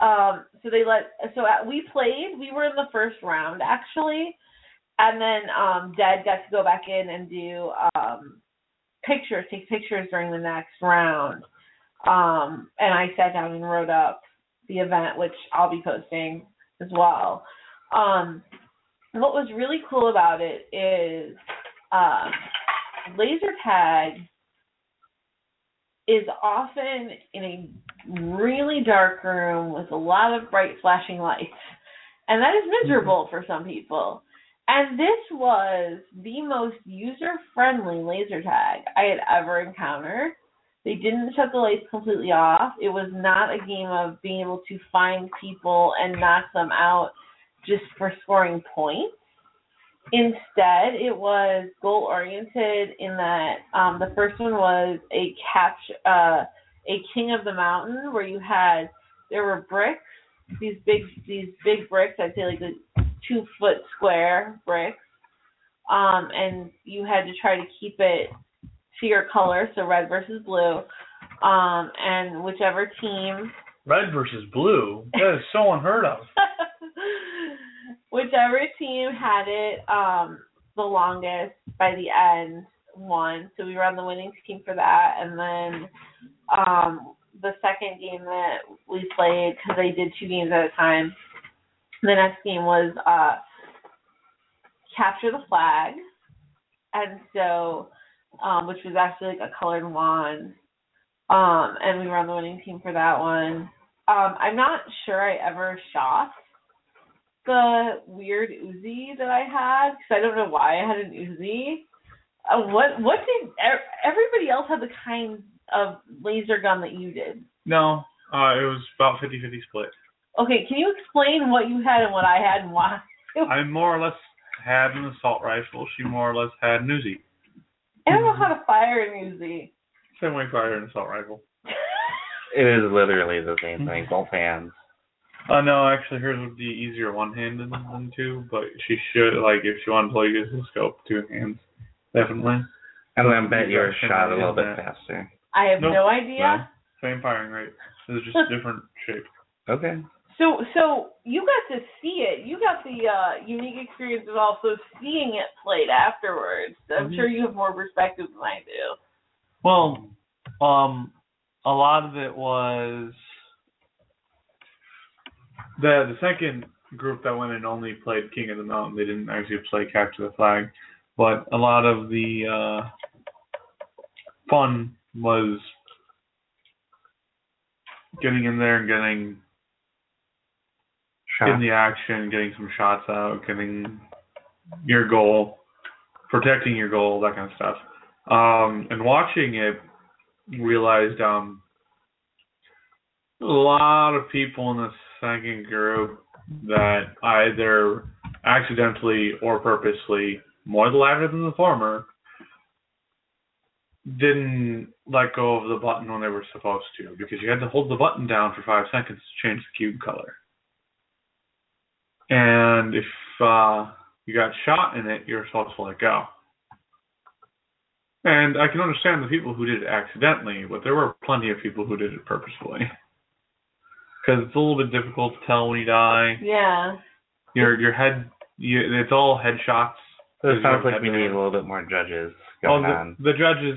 We were in the first round actually, and then Dad got to go back in and do take pictures during the next round. And I sat down and wrote up the event, which I'll be posting as well. What was really cool about it is laser tag is often in a really dark room with a lot of bright flashing lights. And that is miserable for some people. And this was the most user-friendly laser tag I had ever encountered. They didn't shut the lights completely off. It was not a game of being able to find people and knock them out just for scoring points. Instead, it was goal-oriented in that the first one was a King of the Mountain, where there were bricks, these big bricks, I'd say like a 2-foot square bricks, and you had to try to keep it to your color, so red versus blue, and whichever team. Red versus blue? That is so unheard of. Whichever team had it the longest by the end won. So we were on the winning team for that. And then the second game that we played, because I did 2 games at a time, the next game was Capture the Flag. And so, which was actually like a colored wand. And we were on the winning team for that one. I'm not sure I ever shot the weird Uzi that I had, because I don't know why I had an Uzi. What did everybody else have the kind of laser gun that you did? No, it was about 50-50 split. Okay, can you explain what you had and what I had and why? I more or less had an assault rifle. She more or less had an Uzi. I don't know how to fire an Uzi. Same way fire an assault rifle. It is literally the same thing, both hands. No, actually, hers would be easier one-handed than 2, but she should, like, if she wanted to use the scope, 2 hands, definitely. And then bet yours shot a little bit faster. I have no idea. No. Same firing rate. It's just a different shape. Okay. So you got to see it. You got the unique experience of also seeing it played afterwards. I'm sure you have more perspective than I do. Well, a lot of it was the second group that went and only played King of the Mountain. They didn't actually play Capture the Flag, but a lot of the fun was getting in there and getting in the action, getting some shots out, getting your goal, protecting your goal, that kind of stuff. And watching it, realized a lot of people in the second group that either accidentally or purposely, more the latter than the former, didn't let go of the button when they were supposed to, because you had to hold the button down for 5 seconds to change the cube color. And if you got shot in it, you're supposed to let go. And I can understand the people who did it accidentally, but there were plenty of people who did it purposefully. Because it's a little bit difficult to tell when you die. Yeah. Your head, it's all headshots. So it sounds like we need a little bit more judges going on. The judges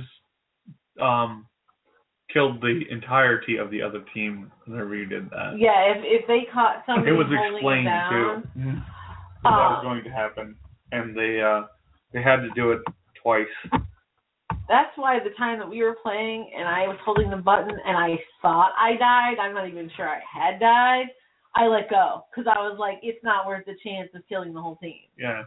killed the entirety of the other team whenever you did that. Yeah, if they caught somebody it was holding explained it down, too that was going to happen, and they had to do it twice. That's why the time that we were playing and I was holding the button and I thought I died, I'm not even sure I had died, I let go. Because I was like, it's not worth the chance of killing the whole team. Yeah.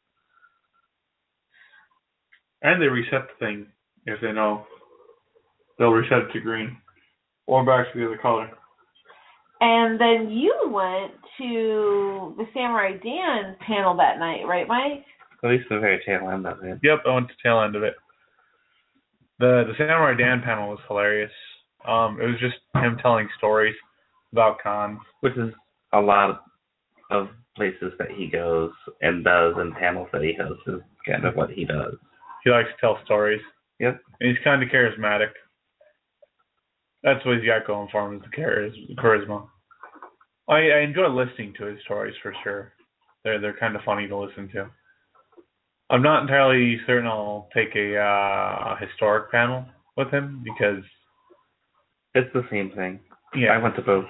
And they reset the thing. If they know, they'll reset it to green. Or back to the other color. And then you went to the Samurai Dan panel that night, right, Mike? At least the very tail end of it. Yep, I went to the tail end of it. The Samurai Dan panel was hilarious. It was just him telling stories about cons. Which is a lot of places that he goes and does, and panels that he hosts is kind of what he does. He likes to tell stories. Yep. And he's kind of charismatic. That's what he's got going for him, is the charisma. I enjoy listening to his stories for sure. They're kind of funny to listen to. I'm not entirely certain I'll take a historic panel with him because It's the same thing. yeah. I went to both.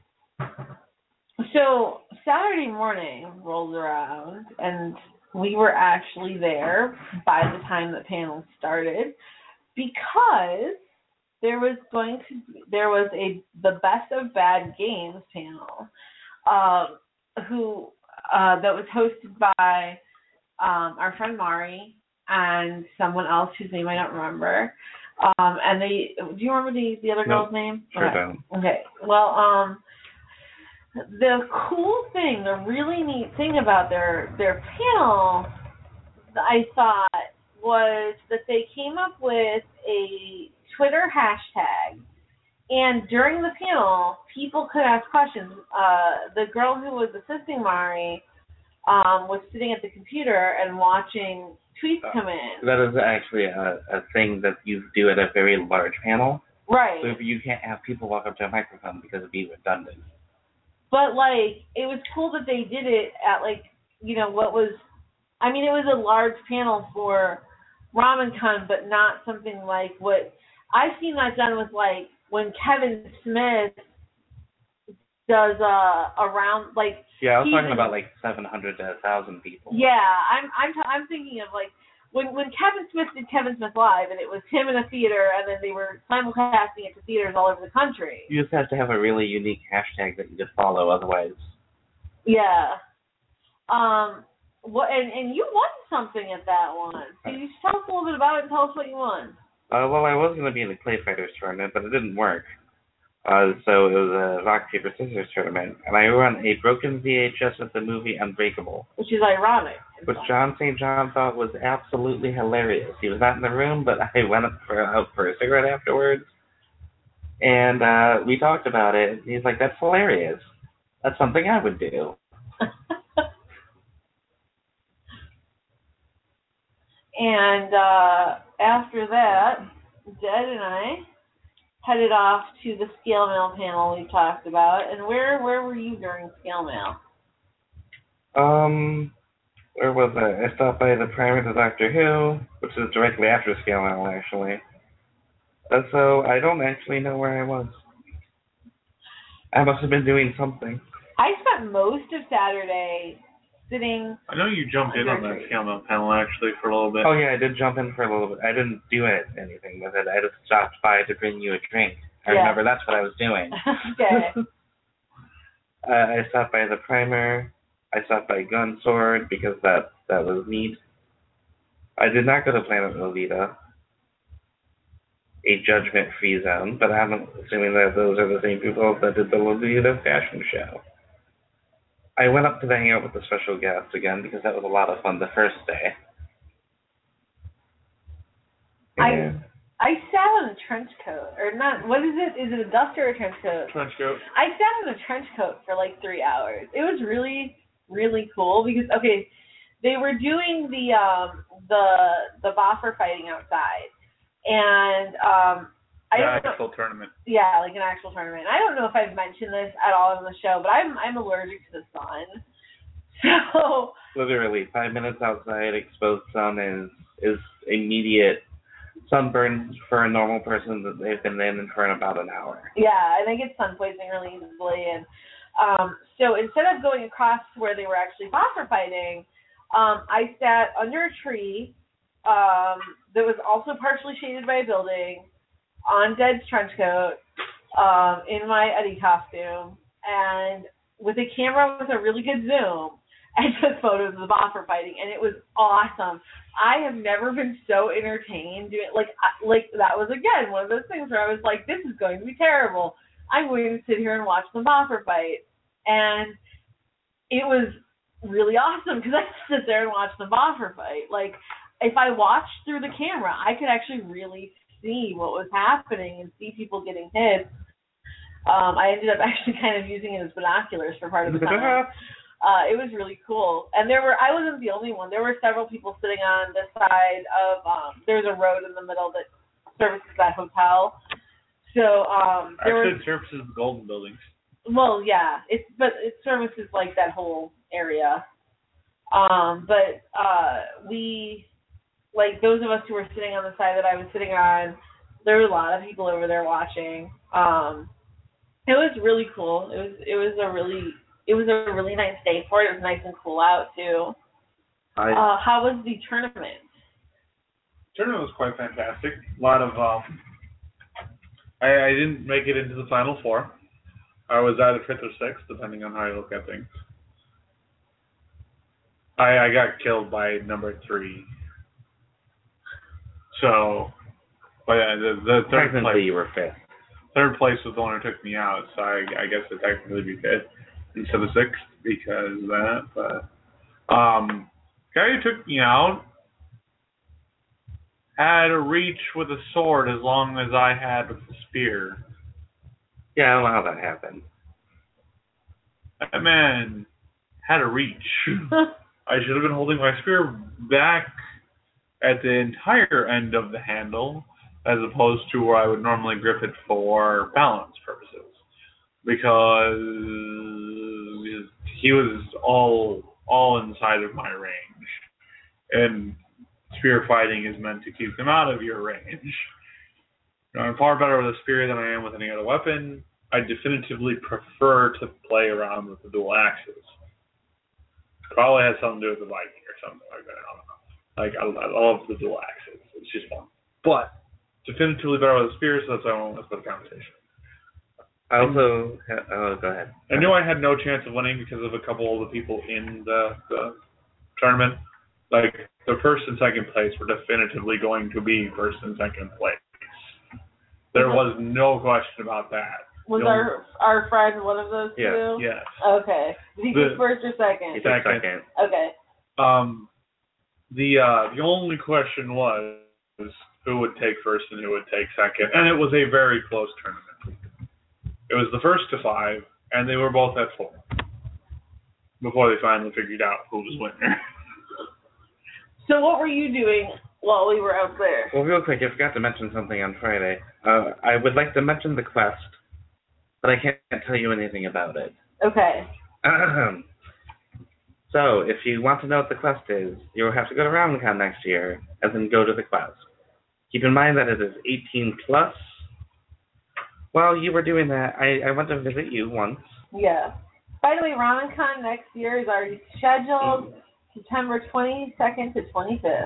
So Saturday morning rolls around, and we were actually there by the time the panel started because there was the Best of Bad Games panel, that was hosted by our friend Mari and someone else whose name I don't remember. And do you remember the other girl's name? Sure okay. don't. Okay. Well, the cool thing, the really neat thing about their panel, I thought, was that they came up with a Twitter hashtag, and during the panel, people could ask questions. The girl who was assisting Mari was sitting at the computer and watching tweets come in. That is actually a thing that you do at a very large panel. Right. So you can't have people walk up to a microphone because it'd be redundant. But, like, it was cool that they did it at, like, it was a large panel for RamenCon, but not something like what I've seen that done with, like, when Kevin Smith does around, like... Yeah, I was talking about, like, 700 to 1,000 people. Yeah, I'm thinking of, like, when Kevin Smith did Kevin Smith Live, and it was him in a theater, and then they were simulcasting it to theaters all over the country. You just have to have a really unique hashtag that you just follow, otherwise. Yeah. What? And you won something at that one. So you just tell us a little bit about it and tell us what you won. Well, I was going to be in the Clay Fighters tournament, but it didn't work. So it was a rock, paper, scissors tournament, and I won a broken VHS of the movie Unbreakable. Which is ironic. Which John St. John thought was absolutely hilarious. He was not in the room, but I went out for a cigarette afterwards, and we talked about it. He's like, "That's hilarious. That's something I would do." And after that, Dad and I headed off to the Scale Mail panel we talked about. And where were you during Scale Mail? Where was I? I stopped by the primer to Doctor Who, which is directly after Scale Mail, actually. So I don't actually know where I was. I must have been doing something. I spent most of Saturday sitting... I know you jumped in on that Scale Mail panel, actually, for a little bit. Oh, yeah, I did jump in for a little bit. I didn't do anything with it. I just stopped by to bring you a drink. I remember that's what I was doing. Okay. I stopped by the primer. I stopped by Gun Sword because that was neat. I did not go to Planet Lolita, a judgment-free zone, but I'm assuming that those are the same people that did the Lolita fashion show. I went up to hang out with the special guests again because that was a lot of fun the first day. I sat on a trench coat, or not, what is it? Is it a duster or a trench coat? Trench coat. I sat on a trench coat for like 3 hours. It was really, really cool because, okay, they were doing the Boffer fighting outside. And actual tournament. Yeah, like an actual tournament. I don't know if I've mentioned this at all on the show, but I'm allergic to the sun. So literally 5 minutes outside, exposed sun is immediate sunburn for a normal person that they've been in for about an hour. Yeah, I think it's sun poisoning really easily. And so instead of going across to where they were actually Boffer fighting, I sat under a tree that was also partially shaded by a building, on Dead's trench coat, in my Eddie costume, and with a camera with a really good zoom, I took photos of the Boffer fighting, and it was awesome. I have never been so entertained doing like that was again one of those things where I was like, this is going to be terrible. I'm going to sit here and watch the Boffer fight, and it was really awesome because I could sit there and watch the Boffer fight. Like, if I watched through the camera, I could actually really see what was happening and see people getting hit. I ended up actually kind of using it as binoculars for part of the time. It was really cool. And I wasn't the only one. There were several people sitting on the side of, there's a road in the middle that services that hotel. So, it services the Golden Buildings. Well, yeah. But it services like that whole area. But we, like those of us who were sitting on the side that I was sitting on, there were a lot of people over there watching. It was really cool. It was a really nice day for it. It was nice and cool out too. How was the tournament? Tournament was quite fantastic. A lot of I didn't make it into the final four. I was either fifth or sixth, depending on how you look at things. I got killed by number 3. So, but yeah, the third Technically, place. you were fifth. Third place was the one who took me out, so I guess it'd technically be fifth instead of sixth because of that. But guy who took me out had a reach with a sword as long as I had with the spear. Yeah, I don't know how that happened. That man had a reach. I should have been holding my spear back at the entire end of the handle, as opposed to where I would normally grip it for balance purposes, because he was all inside of my range, and spear fighting is meant to keep them out of your range. Now, I'm far better with a spear than I am with any other weapon. I definitively prefer to play around with the dual axes. Probably has something to do with the Viking or something like that. I don't know. Like, I love the dual axes. It's just fun. But definitively better with a spear, so that's why I won't let's put the conversation. I also go ahead. I knew I had no chance of winning because of a couple of the people in the tournament. Like, the first and second place were definitively going to be first and second place. There was no question about that. Was our friend one of those two? Yeah. Yes. Okay. Did he get first or second? He took second. Okay. The only question was who would take first and who would take second, and it was a very close tournament. It was the first to 5, and they were both at 4 before they finally figured out who was winner. So what were you doing while we were out there? Well, real quick, I forgot to mention something on Friday. I would like to mention the quest, but I can't tell you anything about it. Okay. So, if you want to know what the quest is, you'll have to go to RoundCon next year, and then go to the quest. Keep in mind that it is 18 plus. While you were doing that, I went to visit you once. Yeah. By the way, RamenCon next year is already scheduled September 22nd to 25th.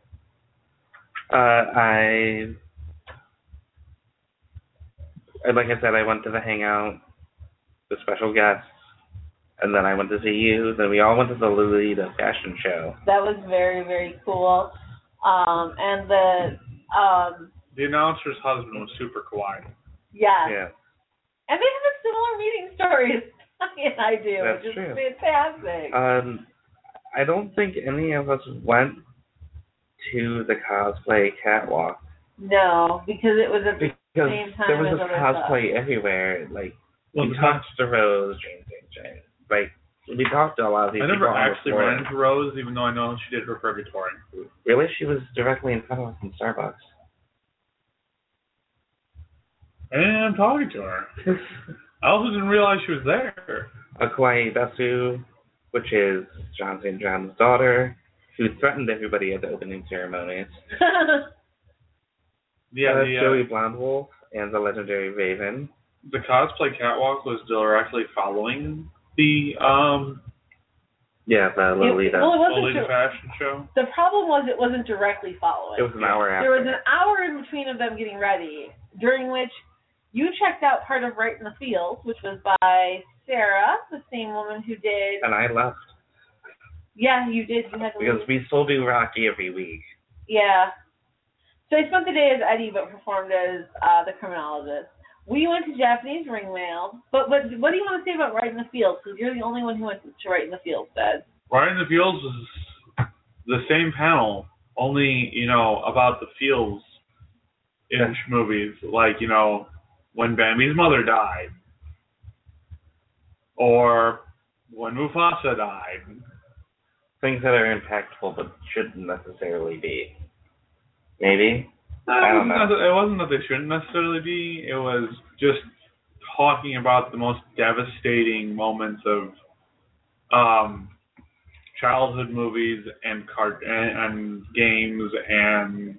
Like I said, I went to the hangout, the special guests, and then I went to see you. Then we all went to the Lolita fashion show. That was very, very cool. And the announcer's husband was super kawaii. Yeah. And they have a similar meeting story as Sonny and I do, That's which is true. fantastic. I don't think any of us went to the cosplay catwalk. No, because it was at the same time there was as just other cosplay stuff. everywhere. Like, we talked to Rose, Jane. Like, we talked to a lot of these I people. never actually ran into Rose, even though I know she did her purgatory. Really? She was directly in front of us in Starbucks. And I'm talking to her. I also didn't realize she was there. Akwai Dasu, which is John St. John's daughter, who threatened everybody at the opening ceremonies. Joey Blondwolf and the legendary Raven. The cosplay catwalk was directly following the Lolita. Lolita fashion show. The problem was it wasn't directly following. It was an hour after. There was an hour in between of them getting ready, during which you checked out part of Right in the Fields, which was by Sarah, the same woman who did... And I left. Yeah, you did. You had to because leave. we still do Rocky every week. Yeah. So I spent the day as Eddie, but performed as the criminologist. We went to Japanese Ring Mail, but what do you want to say about Right in the Fields? Because you're the only one who went to Right in the Fields, Dad. Right in the Fields was the same panel, only, about the Fields-ish movies, like, when Bambi's mother died, or when Mufasa died. Things that are impactful but shouldn't necessarily be. Maybe? I don't know. It wasn't that they shouldn't necessarily be. It was just talking about the most devastating moments of childhood movies and and games and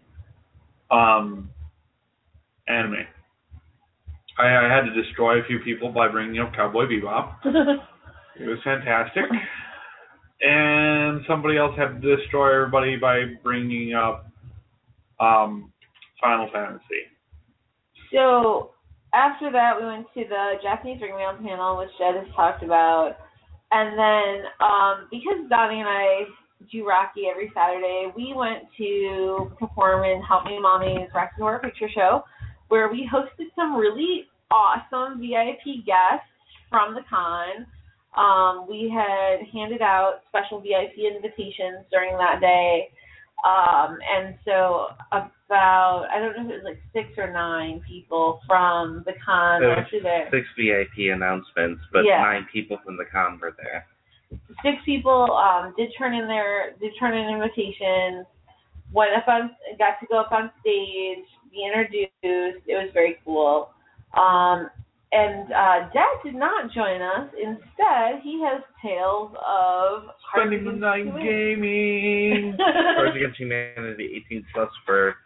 anime. I had to destroy a few people by bringing up Cowboy Bebop. It was fantastic. And somebody else had to destroy everybody by bringing up Final Fantasy. So after that, we went to the Japanese Ring Mail panel, which Jed has talked about. And then because Donnie and I do Rocky every Saturday, we went to perform in Help Me Mommy's Rocky Horror Picture Show, where we hosted some really awesome VIP guests from the con. We had handed out special VIP invitations during that day. And so about, I don't know if it was like 6 or 9 people from the con were actually there. 6 VIP announcements, but Yeah. 9 people from the con were there. 6 people did turn in invitations, got to go up on stage, be introduced. It was very cool. And Dad did not join us. Instead, he has tales of Spending the night gaming. Cards Against Humanity 18 plus for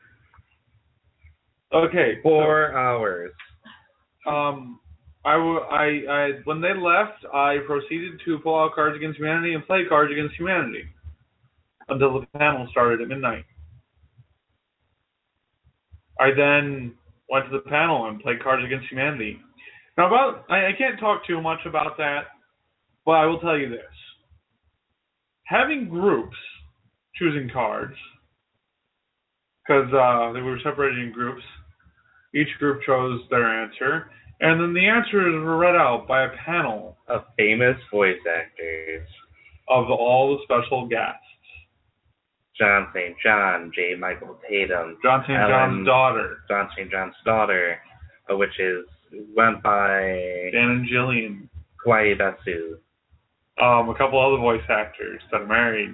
Okay. 4 hours. When they left, I proceeded to pull out Cards Against Humanity and play Cards Against Humanity until the panel started at midnight. I then went to the panel and played Cards Against Humanity. Now, I can't talk too much about that, but I will tell you this. Having groups choosing cards, because they were separated in groups, each group chose their answer, and then the answers were read out by a panel of famous voice actors of all the special guests. John St. John, J. Michael Tatum, John St. John's daughter, John St. John's daughter, which went by Dan and Jillian, Kawaii Basu. A couple other voice actors that are married.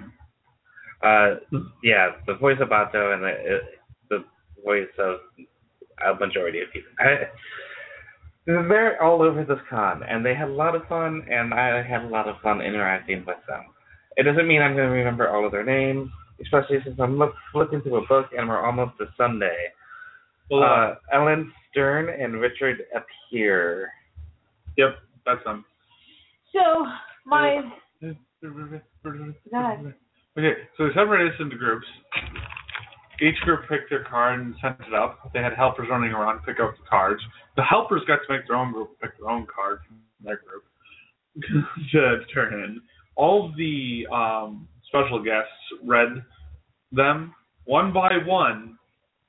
Yeah, the voice of Bato and the voice of a majority of people. They're all over this con, and they had a lot of fun, and I had a lot of fun interacting with them. It doesn't mean I'm going to remember all of their names, especially since I'm flipping through a book and we're almost to Sunday. Ellen Stern and Richard Appear. Yep, that's them. So, my... God. Okay, so they separated us into groups. Each group picked their card and sent it up. They had helpers running around to pick up the cards. The helpers got to make their own group, pick their own card from their group to turn in. All of the special guests read them one by one,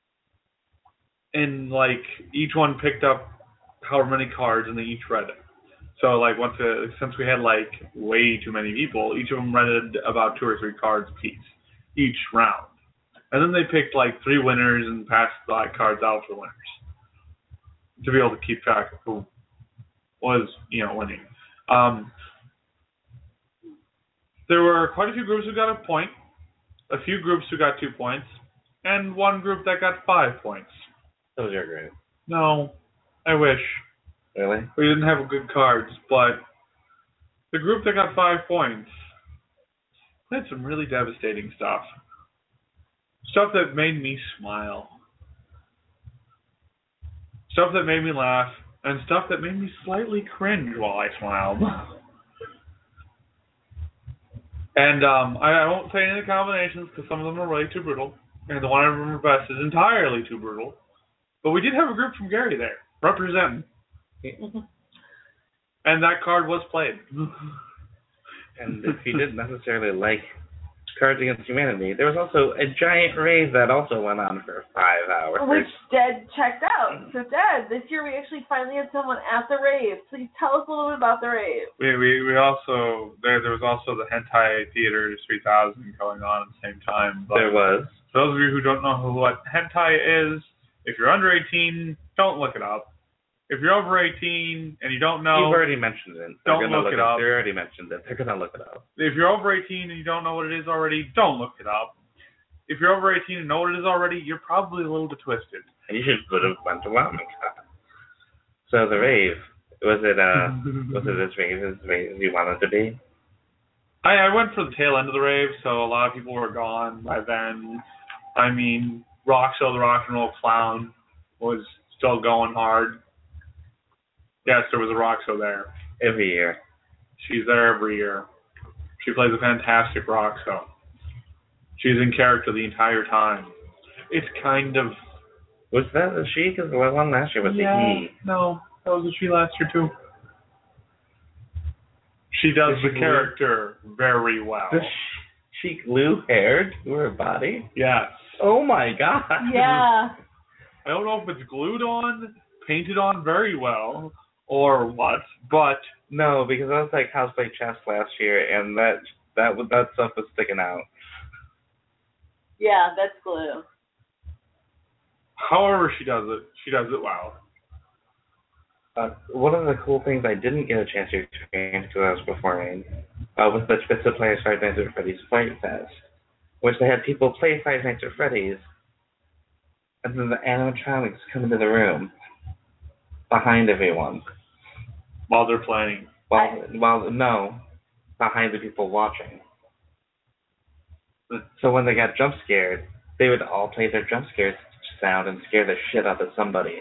and each one picked up however many cards, and they each read it. So since we had way too many people, each of them read about 2 or 3 cards apiece each round. And then they picked 3 winners and passed the cards out for winners to be able to keep track of who was, winning. There were quite a few groups who got a point, a few groups who got 2 points, and one group that got 5 points. That was your group. No, I wish. Really? We didn't have good cards, but the group that got 5 points had some really devastating stuff. Stuff that made me smile. Stuff that made me laugh, and stuff that made me slightly cringe while I smiled. And I won't say any of the combinations because some of them are way too brutal, and the one I remember best is entirely too brutal. But we did have a group from Gary there, representing. And that card was played. And if you didn't necessarily like Cards Against Humanity, there was also a giant rave that also went on for 5 hours. Which Dad checked out. So Dad, this year we actually finally had someone at the rave. Please tell us a little bit about the rave. We also, there was also the Hentai Theaters 3000 going on at the same time. But there was. For those of you who don't know what hentai is, if you're under 18, don't look it up. If you're over 18 and you don't know... You've already mentioned it. Don't look it up. They already mentioned it. They're going to look it up. If you're over 18 and you don't know what it is already, don't look it up. If you're over 18 and know what it is already, you're probably a little bit twisted. And you should have went to WoWMeCon. So the rave, was it as rave as you wanted to be? I went for the tail end of the rave, so a lot of people were gone by then. I mean, Roxo, the rock and roll clown, was still going hard. Yes, there was a Roxo there. Every year. She's there every year. She plays a fantastic Roxo. She's in character the entire time. It's kind of... Was that a she? Because the one last year was the he. No, that was a she last year too. She does the character very well. Does she glue hair to her body? Yes. Oh my god. Yeah. I don't know if it's glued on, painted on very well, or what, but... No, because I was like cosplay chess last year, and that stuff was sticking out. Yeah, that's glue. However she does it well. One of the cool things I didn't get a chance to experience because I was performing was the Twisted Players Five Nights at Freddy's Fright Fest, which they had people play Five Nights at Freddy's, and then the animatronics come into the room behind everyone. While they're playing. No, behind the people watching. So when they got jump scared, they would all play their jump scare sound and scare the shit out of somebody.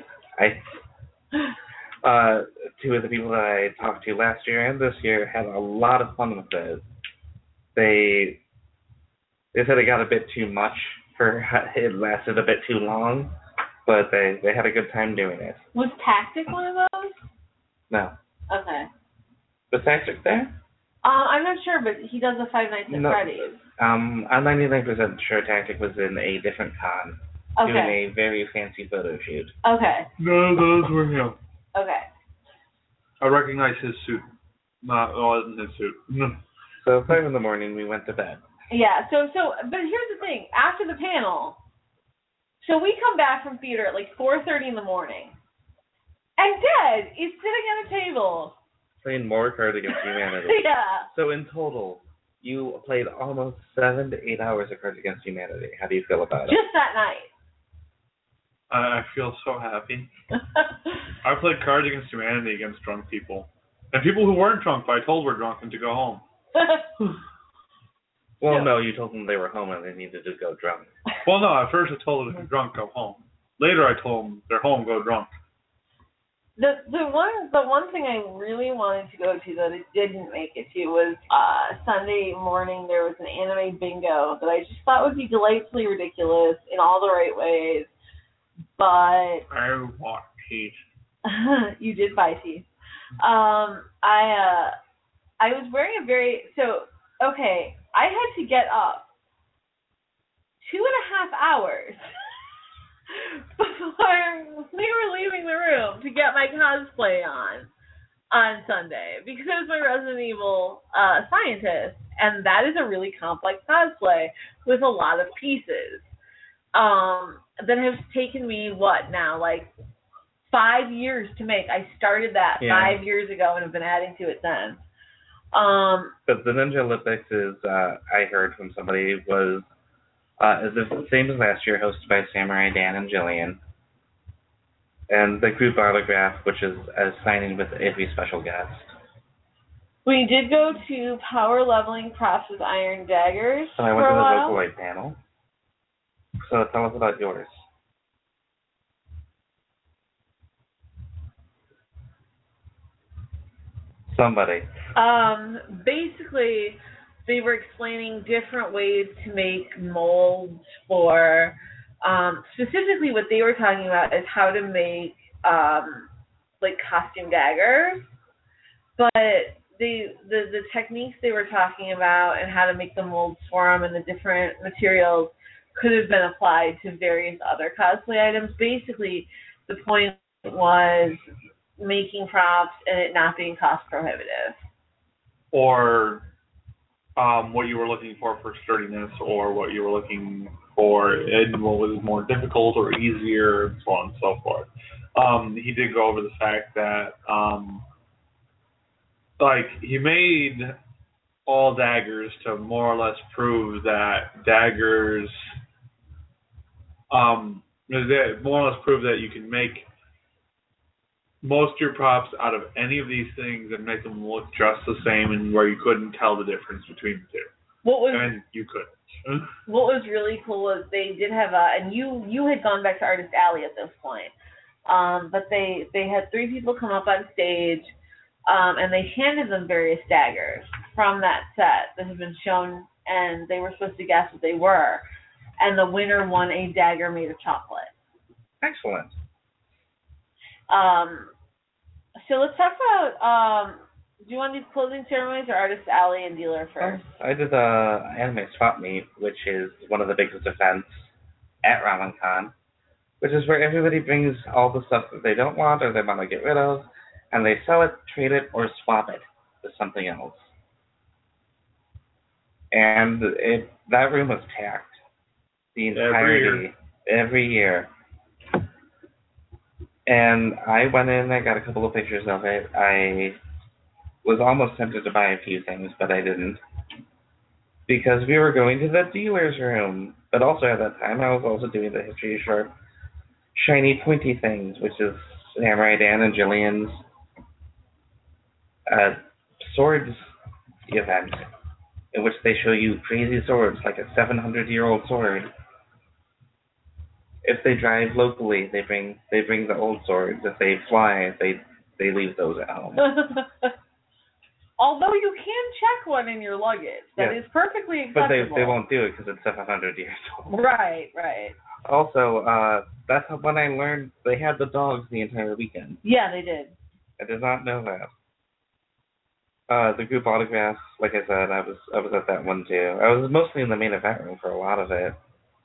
Two of the people that I talked to last year and this year had a lot of fun with it. They said it got a bit too much it lasted a bit too long, but they had a good time doing it. Was Tactic one of those? No. Okay. Was Tactic there? I'm not sure, but he does the Five Nights at Freddy's. I'm 99% sure Tactic was in a different con, doing a very fancy photo shoot. Okay. No, those were him. Okay. I recognize his suit. No, it wasn't his suit. So 5 in the morning, we went to bed. Yeah, but here's the thing. After the panel, so we come back from theater at like 4:30 in the morning, and Dad is sitting at a table. Playing more Cards Against Humanity. Yeah. So in total, you played almost 7 to 8 hours of Cards Against Humanity. How do you feel about it? Just that night. I feel so happy. I played Cards Against Humanity against drunk people. And people who weren't drunk, but I told were drunk and to go home. Well, no, you told them they were home and they needed to go drunk. Well, no, at first I told them if they're drunk, go home. Later I told them they're home, go drunk. The one thing I really wanted to go to that I didn't make it to was Sunday morning. There was an anime bingo that I just thought would be delightfully ridiculous in all the right ways. But I want teeth. You did buy teeth. I was wearing I had to get up 2.5 hours before we were leaving the room to get my cosplay on Sunday because I was my Resident Evil scientist, and that is a really complex cosplay with a lot of pieces that has taken me, like 5 years to make. I started that 5 years ago and have been adding to it since. But the Ninja Olympics is, I heard from somebody, was is the same as last year, hosted by Samurai Dan and Jillian. And the group autograph, which is a signing with every special guest. We did go to Power Leveling Props with Iron Daggers. So I went to the Vocaloid panel. So tell us about yours. Somebody. Basically, they were explaining different ways to make molds for, specifically what they were talking about is how to make, costume daggers. But the techniques they were talking about and how to make the molds for them and the different materials could have been applied to various other cosplay items. Basically, the point was making props and it not being cost prohibitive. Or what you were looking for sturdiness, or what you were looking for in what was more difficult or easier, and so on and so forth. He did go over the fact that he made all daggers to more or less prove that daggers more or less prove that you can make most of your props out of any of these things and make them look just the same, and where you couldn't tell the difference between the two. And you couldn't. What was really cool was they did have and you had gone back to Artist Alley at this point, but they had 3 people come up on stage, and they handed them various daggers from that set that had been shown, and they were supposed to guess what they were, and the winner won a dagger made of chocolate. Excellent. So let's talk about, do you want to do closing ceremonies or Artist Alley and Dealer first? I did the Anime Swap Meet, which is one of the biggest events at RamenCon, which is where everybody brings all the stuff that they don't want or they want to get rid of, and they sell it, trade it, or swap it to something else. And that room was packed the entirety, every year. And I went in, I got a couple of pictures of it. I was almost tempted to buy a few things, but I didn't. Because we were going to the dealer's room. But also at that time, I was also doing the History Sharp Shiny Pointy Things, which is Samurai Dan and Jillian's swords event, in which they show you crazy swords, like a 700-year-old sword. If they drive locally, they bring the old swords. If they fly, they leave those at home. Although you can check one in your luggage. That is perfectly acceptable. But they won't do it because it's 700 years old. Right. Also, that's when I learned they had the dogs the entire weekend. Yeah, they did. I did not know that. The group autographs, like I said, I was at that one too. I was mostly in the main event room for a lot of it.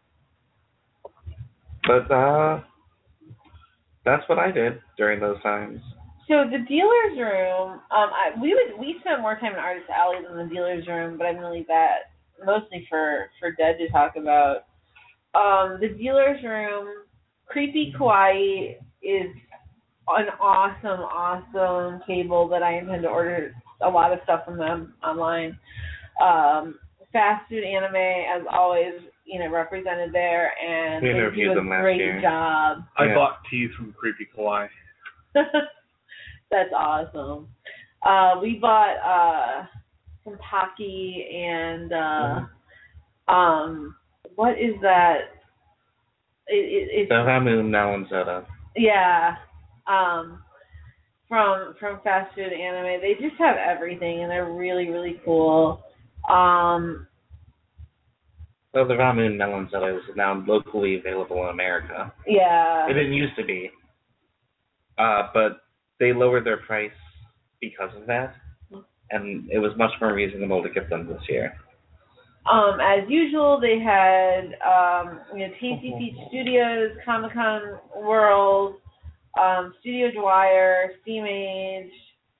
But that's what I did during those times. So the dealer's room, we spent more time in Artist Alley than the dealer's room, but I'm going to leave that mostly for Dead to talk about. The dealer's room, Creepy Kawaii is an awesome table that I intend to order a lot of stuff from them online. Fast Food Anime, as always, represented there, and we they do a great job. I bought teas from Creepy Kawaii. That's awesome. We bought some Pocky and what is that? It's the Ramen Melon Soda. Yeah. From Fast Food Anime. They just have everything, and they're really, really cool. So the Ramen Melon Soda is now locally available in America. Yeah. It didn't used to be. But they lowered their price because of that, and it was much more reasonable to get them this year. As usual, they had Tasty Feet Studios, Comic-Con World, Studio Dwyer, Steam Age,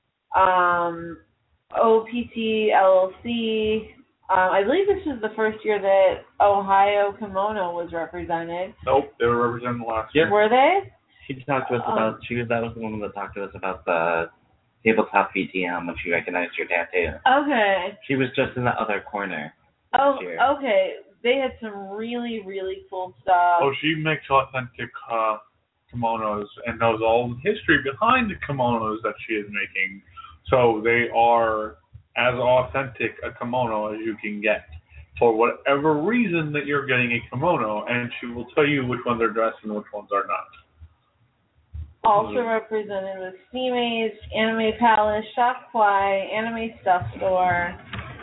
OPT LLC. I believe this was the first year that Ohio Kimono was represented. Nope, they were represented last year. Were they? She talked to us about. That was the woman that talked to us about the tabletop VTM when she recognized your tattoo. Okay. She was just in the other corner. Oh, this year. okay. They had some really, really cool stuff. Oh, she makes authentic kimonos and knows all the history behind the kimonos that she is making. So they are as authentic a kimono as you can get for whatever reason that you're getting a kimono, and she will tell you which ones are dressed and which ones are not. Also represented with Steam Age, Anime Palace, Shopify, Anime Stuff Store.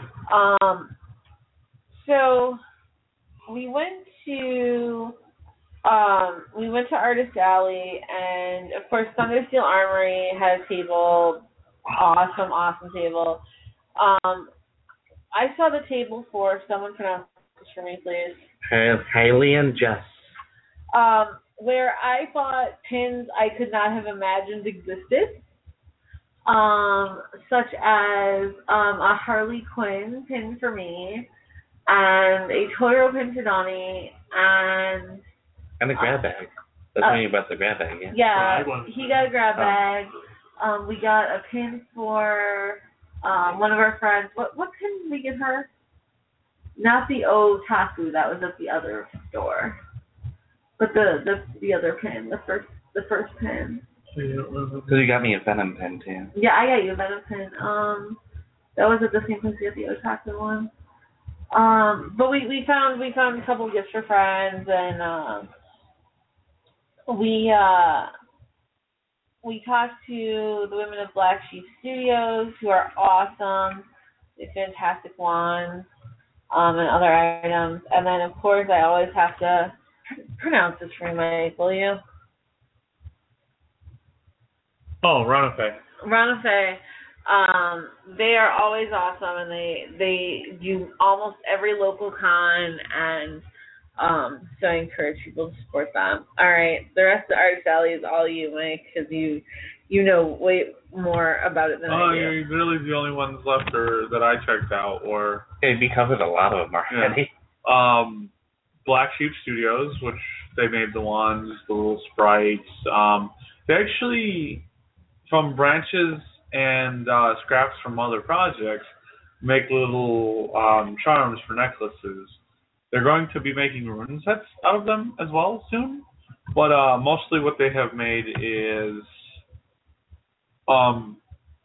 So we went to Artist Alley, and of course Thundersteel Armory had a table, awesome table. I saw the table for, someone pronounce this for me, please. Hylian Jess. Where I bought pins I could not have imagined existed, such as a Harley Quinn pin for me, and a Toro pin for Donnie, and a grab bag. That's when you bought the grab bag, yeah? Yeah, he got a grab bag. We got a pin for one of our friends. What pin did we get her? Not the Otaku, that was at the other store. But the other pin, the first pin. Because you got me a Venom pen too. Yeah, I got you a Venom pin. That was at the same place we got the Otaku one. But we found a couple gifts for friends, and we talked to the women of Black Sheep Studios, who are awesome. They have fantastic wands, and other items. And then, of course, I always have to pronounce this for me, Mike, will you? Oh, Ranafe. Ranafe. They are always awesome, and they do almost every local con, and so I encourage people to support them. All right, the rest of the Art Sally is all you, Mike, because you know way more about it than I do. You're really the only ones left that I checked out were. We covered a lot of them already. Yeah. Black Sheep Studios, which they made the wands, the little sprites. They actually, from branches and scraps from other projects, make little charms for necklaces. They're going to be making rune sets out of them as well soon, but mostly what they have made is one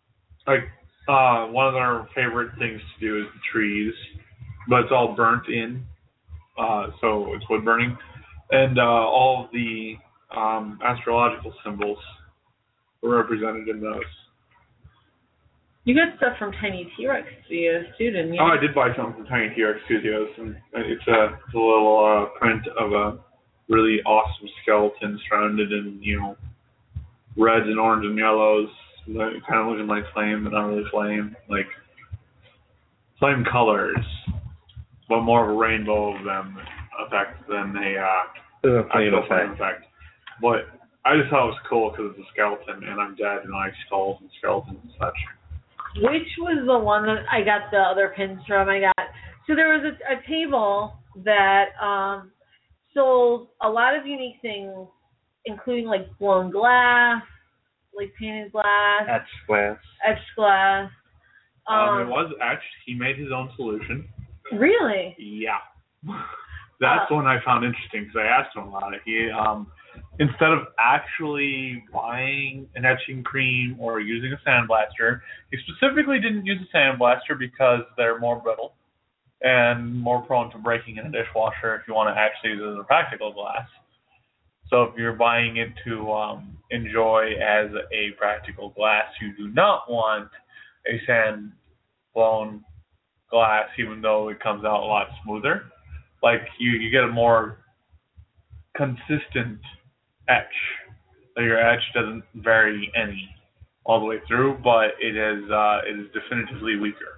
of their favorite things to do is the trees, but it's all burnt in, so it's wood burning, and all of the astrological symbols were represented in those. You got stuff from Tiny T-Rex Studios too, didn't you? Oh, I did buy something from Tiny T-Rex Studios, and it's a little print of a really awesome skeleton surrounded in, reds and orange and yellows, kind of looking like flame, but not really flame, like flame colors, but more of a rainbow of them effect than a flame effect. But I just thought it was cool because it's a skeleton, and I'm dead, and I like skulls and skeletons and such. Which was the one that I got the other pins from? So there was a table that sold a lot of unique things, including like blown glass, like painted glass, etched glass. It was etched. He made his own solution. Really? Yeah. That's one I found interesting because I asked him about it. He instead of actually buying an etching cream or using a sandblaster, he specifically didn't use a sandblaster because they're more brittle and more prone to breaking in a dishwasher if you want to actually use it as a practical glass. So if you're buying it to enjoy as a practical glass, you do not want a sand-blown glass, even though it comes out a lot smoother. Like you get a more consistent etch. So your etch doesn't vary any all the way through, but it is definitively weaker.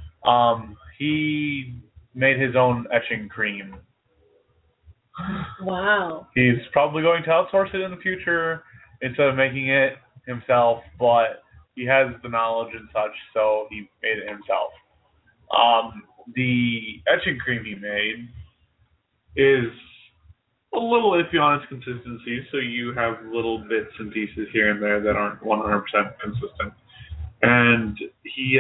He made his own etching cream. Wow. He's probably going to outsource it in the future instead of making it himself, but he has the knowledge and such, so he made it himself. The etching cream he made is a little iffy on its consistency, so you have little bits and pieces here and there that aren't 100% consistent. And he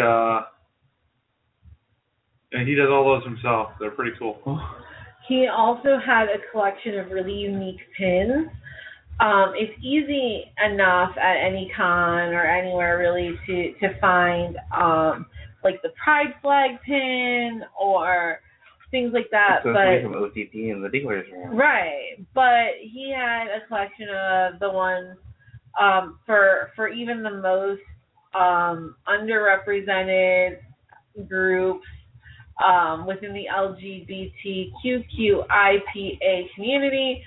does all those himself. They're pretty cool. He also had a collection of really unique pins. It's easy enough at any con or anywhere really to find like the Pride flag pin or things like that. So but from OTP in the dealer's room. Right, but he had a collection of the ones for even the most underrepresented groups within the LGBTQIA community,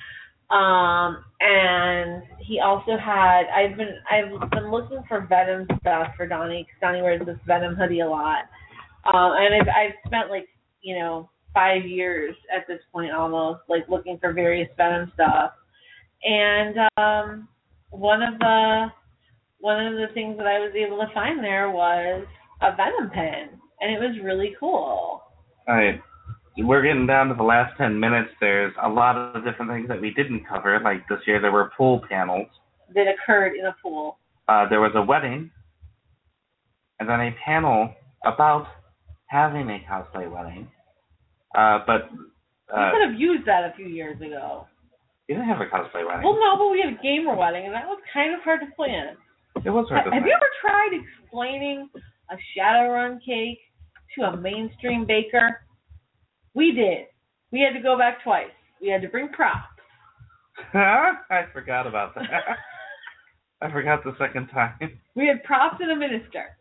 and he also had. I've been looking for Venom stuff for Donnie because Donnie wears this Venom hoodie a lot, and I've spent 5 years at this point almost looking for various Venom stuff, and one of the things that I was able to find there was a Venom pen. And it was really cool. All right. We're getting down to the last 10 minutes. There's a lot of different things that we didn't cover. Like this year, there were pool panels. That occurred in a pool. There was a wedding. And then a panel about having a cosplay wedding. But we could have used that a few years ago. You didn't have a cosplay wedding. Well, no, but we had a gamer wedding, and that was kind of hard to plan. It was hard to Have plan. you ever tried explaining a Shadowrun cake to a mainstream baker? We did. We had to go back twice. We had to bring props. I forgot about that. I forgot the second time. We had props and a minister.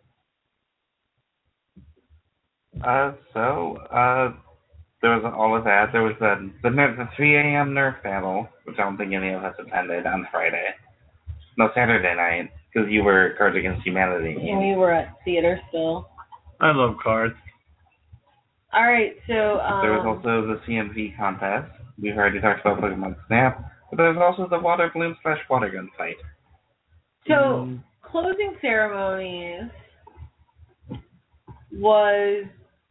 There was all of that. There was the 3 a.m. Nerf battle, which I don't think any of us attended on Friday. No, Saturday night, because you were Cards Against Humanity. And we were at theater still. I love cards. All right, so... there was also the CMV contest. We've already talked about Pokemon Snap. But there's also the water balloon / water gun fight. So, closing ceremonies was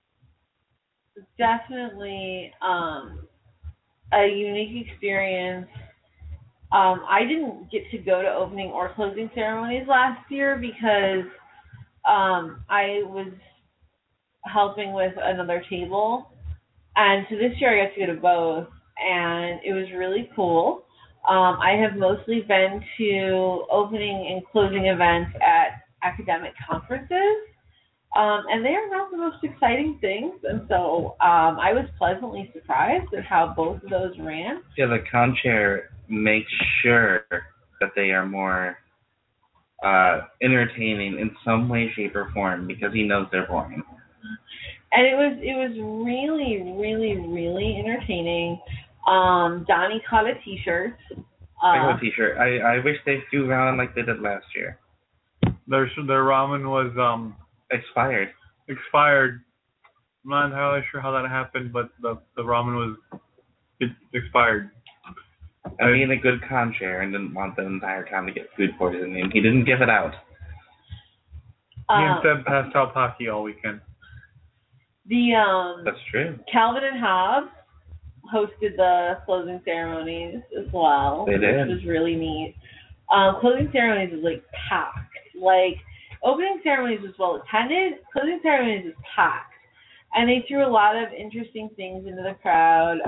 definitely a unique experience. I didn't get to go to opening or closing ceremonies last year because I was helping with another table. And so this year I got to go to both, and it was really cool. I have mostly been to opening and closing events at academic conferences, and they are not the most exciting things, and so I was pleasantly surprised at how both of those ran. Yeah, the con chair makes sure that they are more entertaining in some way, shape, or form because he knows they're boring. And it was really, really, really entertaining. Donnie caught a t-shirt. I got a t-shirt. I wish they threw ramen like they did last year. Their ramen was Expired. expired. I'm not entirely sure how that happened, but the ramen was expired. I mean, a good con chair and didn't want the entire con to get food poisoning. He didn't give it out. He instead passed out Pocky all weekend. That's true. Calvin and Hobbes hosted the closing ceremonies as well. They did. Which was really neat. Closing ceremonies was like packed. Like opening ceremonies was well attended. Closing ceremonies was packed, and they threw a lot of interesting things into the crowd.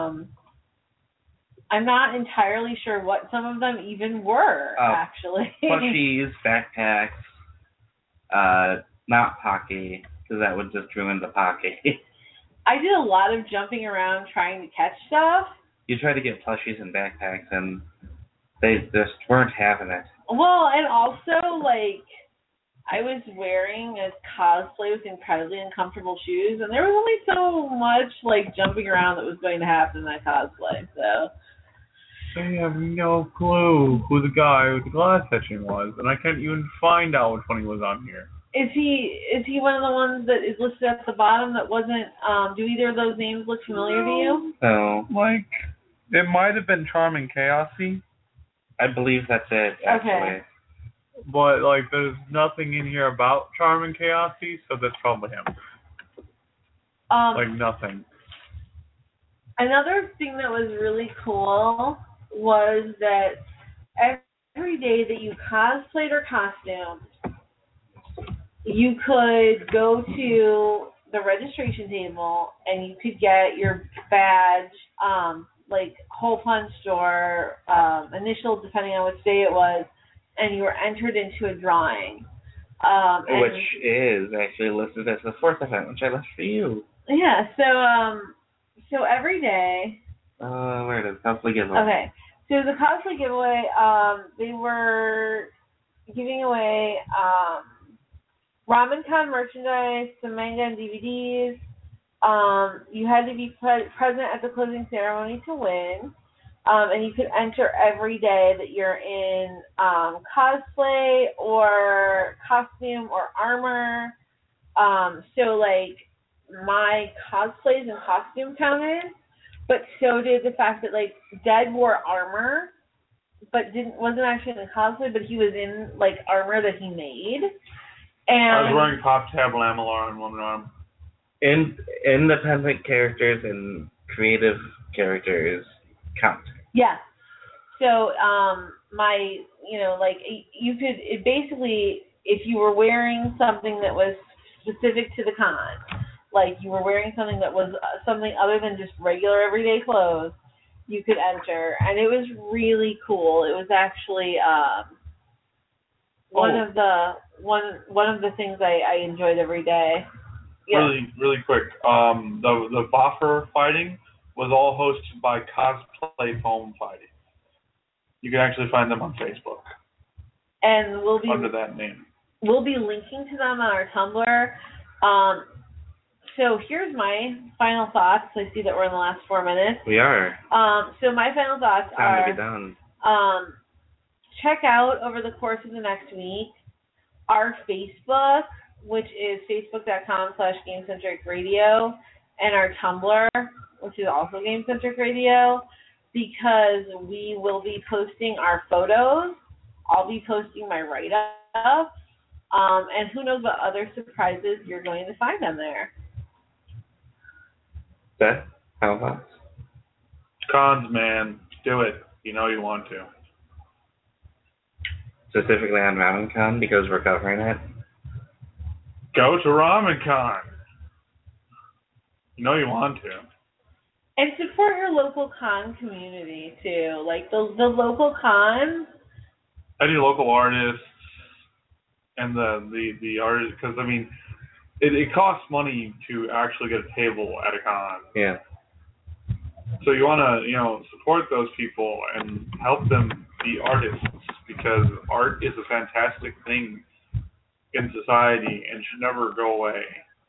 I'm not entirely sure what some of them even were, actually. Plushies, backpacks, not Pocky, because that would just ruin the Pocky. I did a lot of jumping around trying to catch stuff. You try to get plushies and backpacks, and they just weren't having it. Well, and also, like, I was wearing a cosplay with incredibly uncomfortable shoes, and there was only so much, like, jumping around that was going to happen in that cosplay, so... I have no clue who the guy with the glass etching was, and I can't even find out which one he was on here. Is he one of the ones that is listed at the bottom that wasn't, do either of those names look familiar to you? No. Like, it might have been Charming Chaosy. I believe that's it, actually. Okay. But, like, there's nothing in here about Charming Chaosy, so that's probably him. Like, nothing. Another thing that was really cool was that every day that you cosplayed or costumed, you could go to the registration table and you could get your badge, like hole punched or initials, depending on which day it was, and you were entered into a drawing. Which is actually listed as the fourth event, which I left for you. Yeah, so every day... where it is, cosplay giveaway. Okay, so the cosplay giveaway, they were giving away RamenCon merchandise, some manga and DVDs. You had to be present at the closing ceremony to win. And you could enter every day that you're in cosplay or costume or armor. So, like, my cosplays and costume counted, but so did the fact that, like, Dead wore armor, but wasn't actually in a cosplay, but he was in, like, armor that he made. And I was wearing Pop Tab Lamillar on one arm. Independent characters and creative characters count. Yeah. So, you could, it basically, if you were wearing something that was specific to the con, like you were wearing something that was something other than just regular everyday clothes, you could enter, and it was really cool. It was actually one of the things I enjoyed every day. Yeah. Really quick. The Boffer fighting was all hosted by Cosplay Foam Fighting. You can actually find them on Facebook. And we'll be under that name. We'll be linking to them on our Tumblr. So here's my final thoughts. I see that we're in the last 4 minutes. We are. So my final thoughts Time to be done. Check out over the course of the next week our Facebook, which is facebook.com/GameCentricRadio, and our Tumblr, which is also GameCentric Radio, because we will be posting our photos. I'll be posting my write-up, and who knows what other surprises you're going to find on there. Seth, how about? Cons, man. Do it. You know you want to. Specifically on RamenCon, because we're covering it. Go to RamenCon. You know you want to. And support your local con community, too. Like, the local cons. Any local artists and the artists, because, I mean, it costs money to actually get a table at a con. Yeah. So you want to, support those people and help them be artists, because art is a fantastic thing in society and should never go away.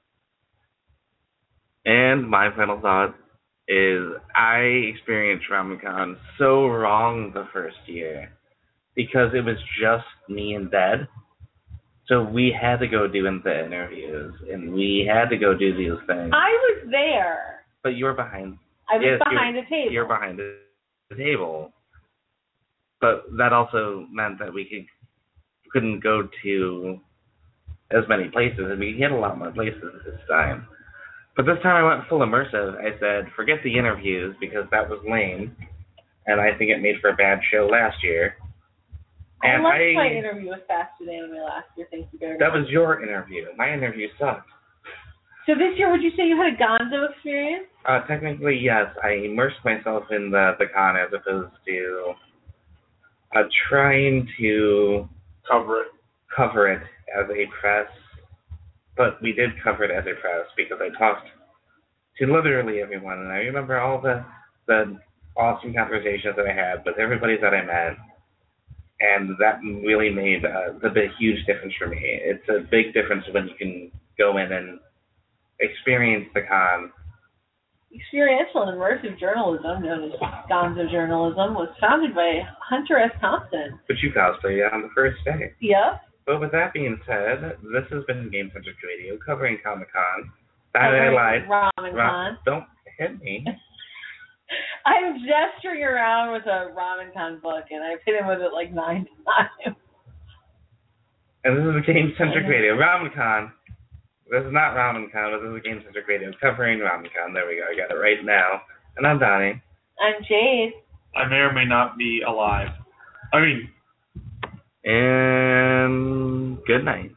And my final thought is I experienced RamenCon so wrong the first year because it was just me and Dad. So we had to go doing the interviews and we had to go do these things. I was there. But you were behind. I was behind a table. You're behind the table. But that also meant that we couldn't go to as many places, and we hit a lot more places this time. But this time I went full immersive. I said, forget the interviews, because that was lame, and I think it made for a bad show last year. I liked my interview with Faster Anime last year. Thank you very much. That was your interview. My interview sucked. So this year, would you say you had a Gonzo experience? Technically, yes. I immersed myself in the con as opposed to trying to cover it as a press. But we did cover it as a press because I talked to literally everyone, and I remember all the awesome conversations that I had with everybody that I met, and that really made the huge difference for me. It's a big difference when you can go in and experience the con. Experiential and immersive journalism, known as Gonzo journalism, was founded by Hunter S. Thompson. But you cosplayed on the first day. Yep. But with that being said, this has been GameCentric Radio covering Comic-Con. I lied. RamenCon. Don't hit me. I'm gesturing around with a RamenCon book, and I've hit him with it like 9 times. And this is GameCentric Radio. RamenCon. This is not RamenCon, but this is GameCentric Radio covering RamenCon. There we go. I got it right now. And I'm Donnie. I'm Jade. I may or may not be alive. And good night.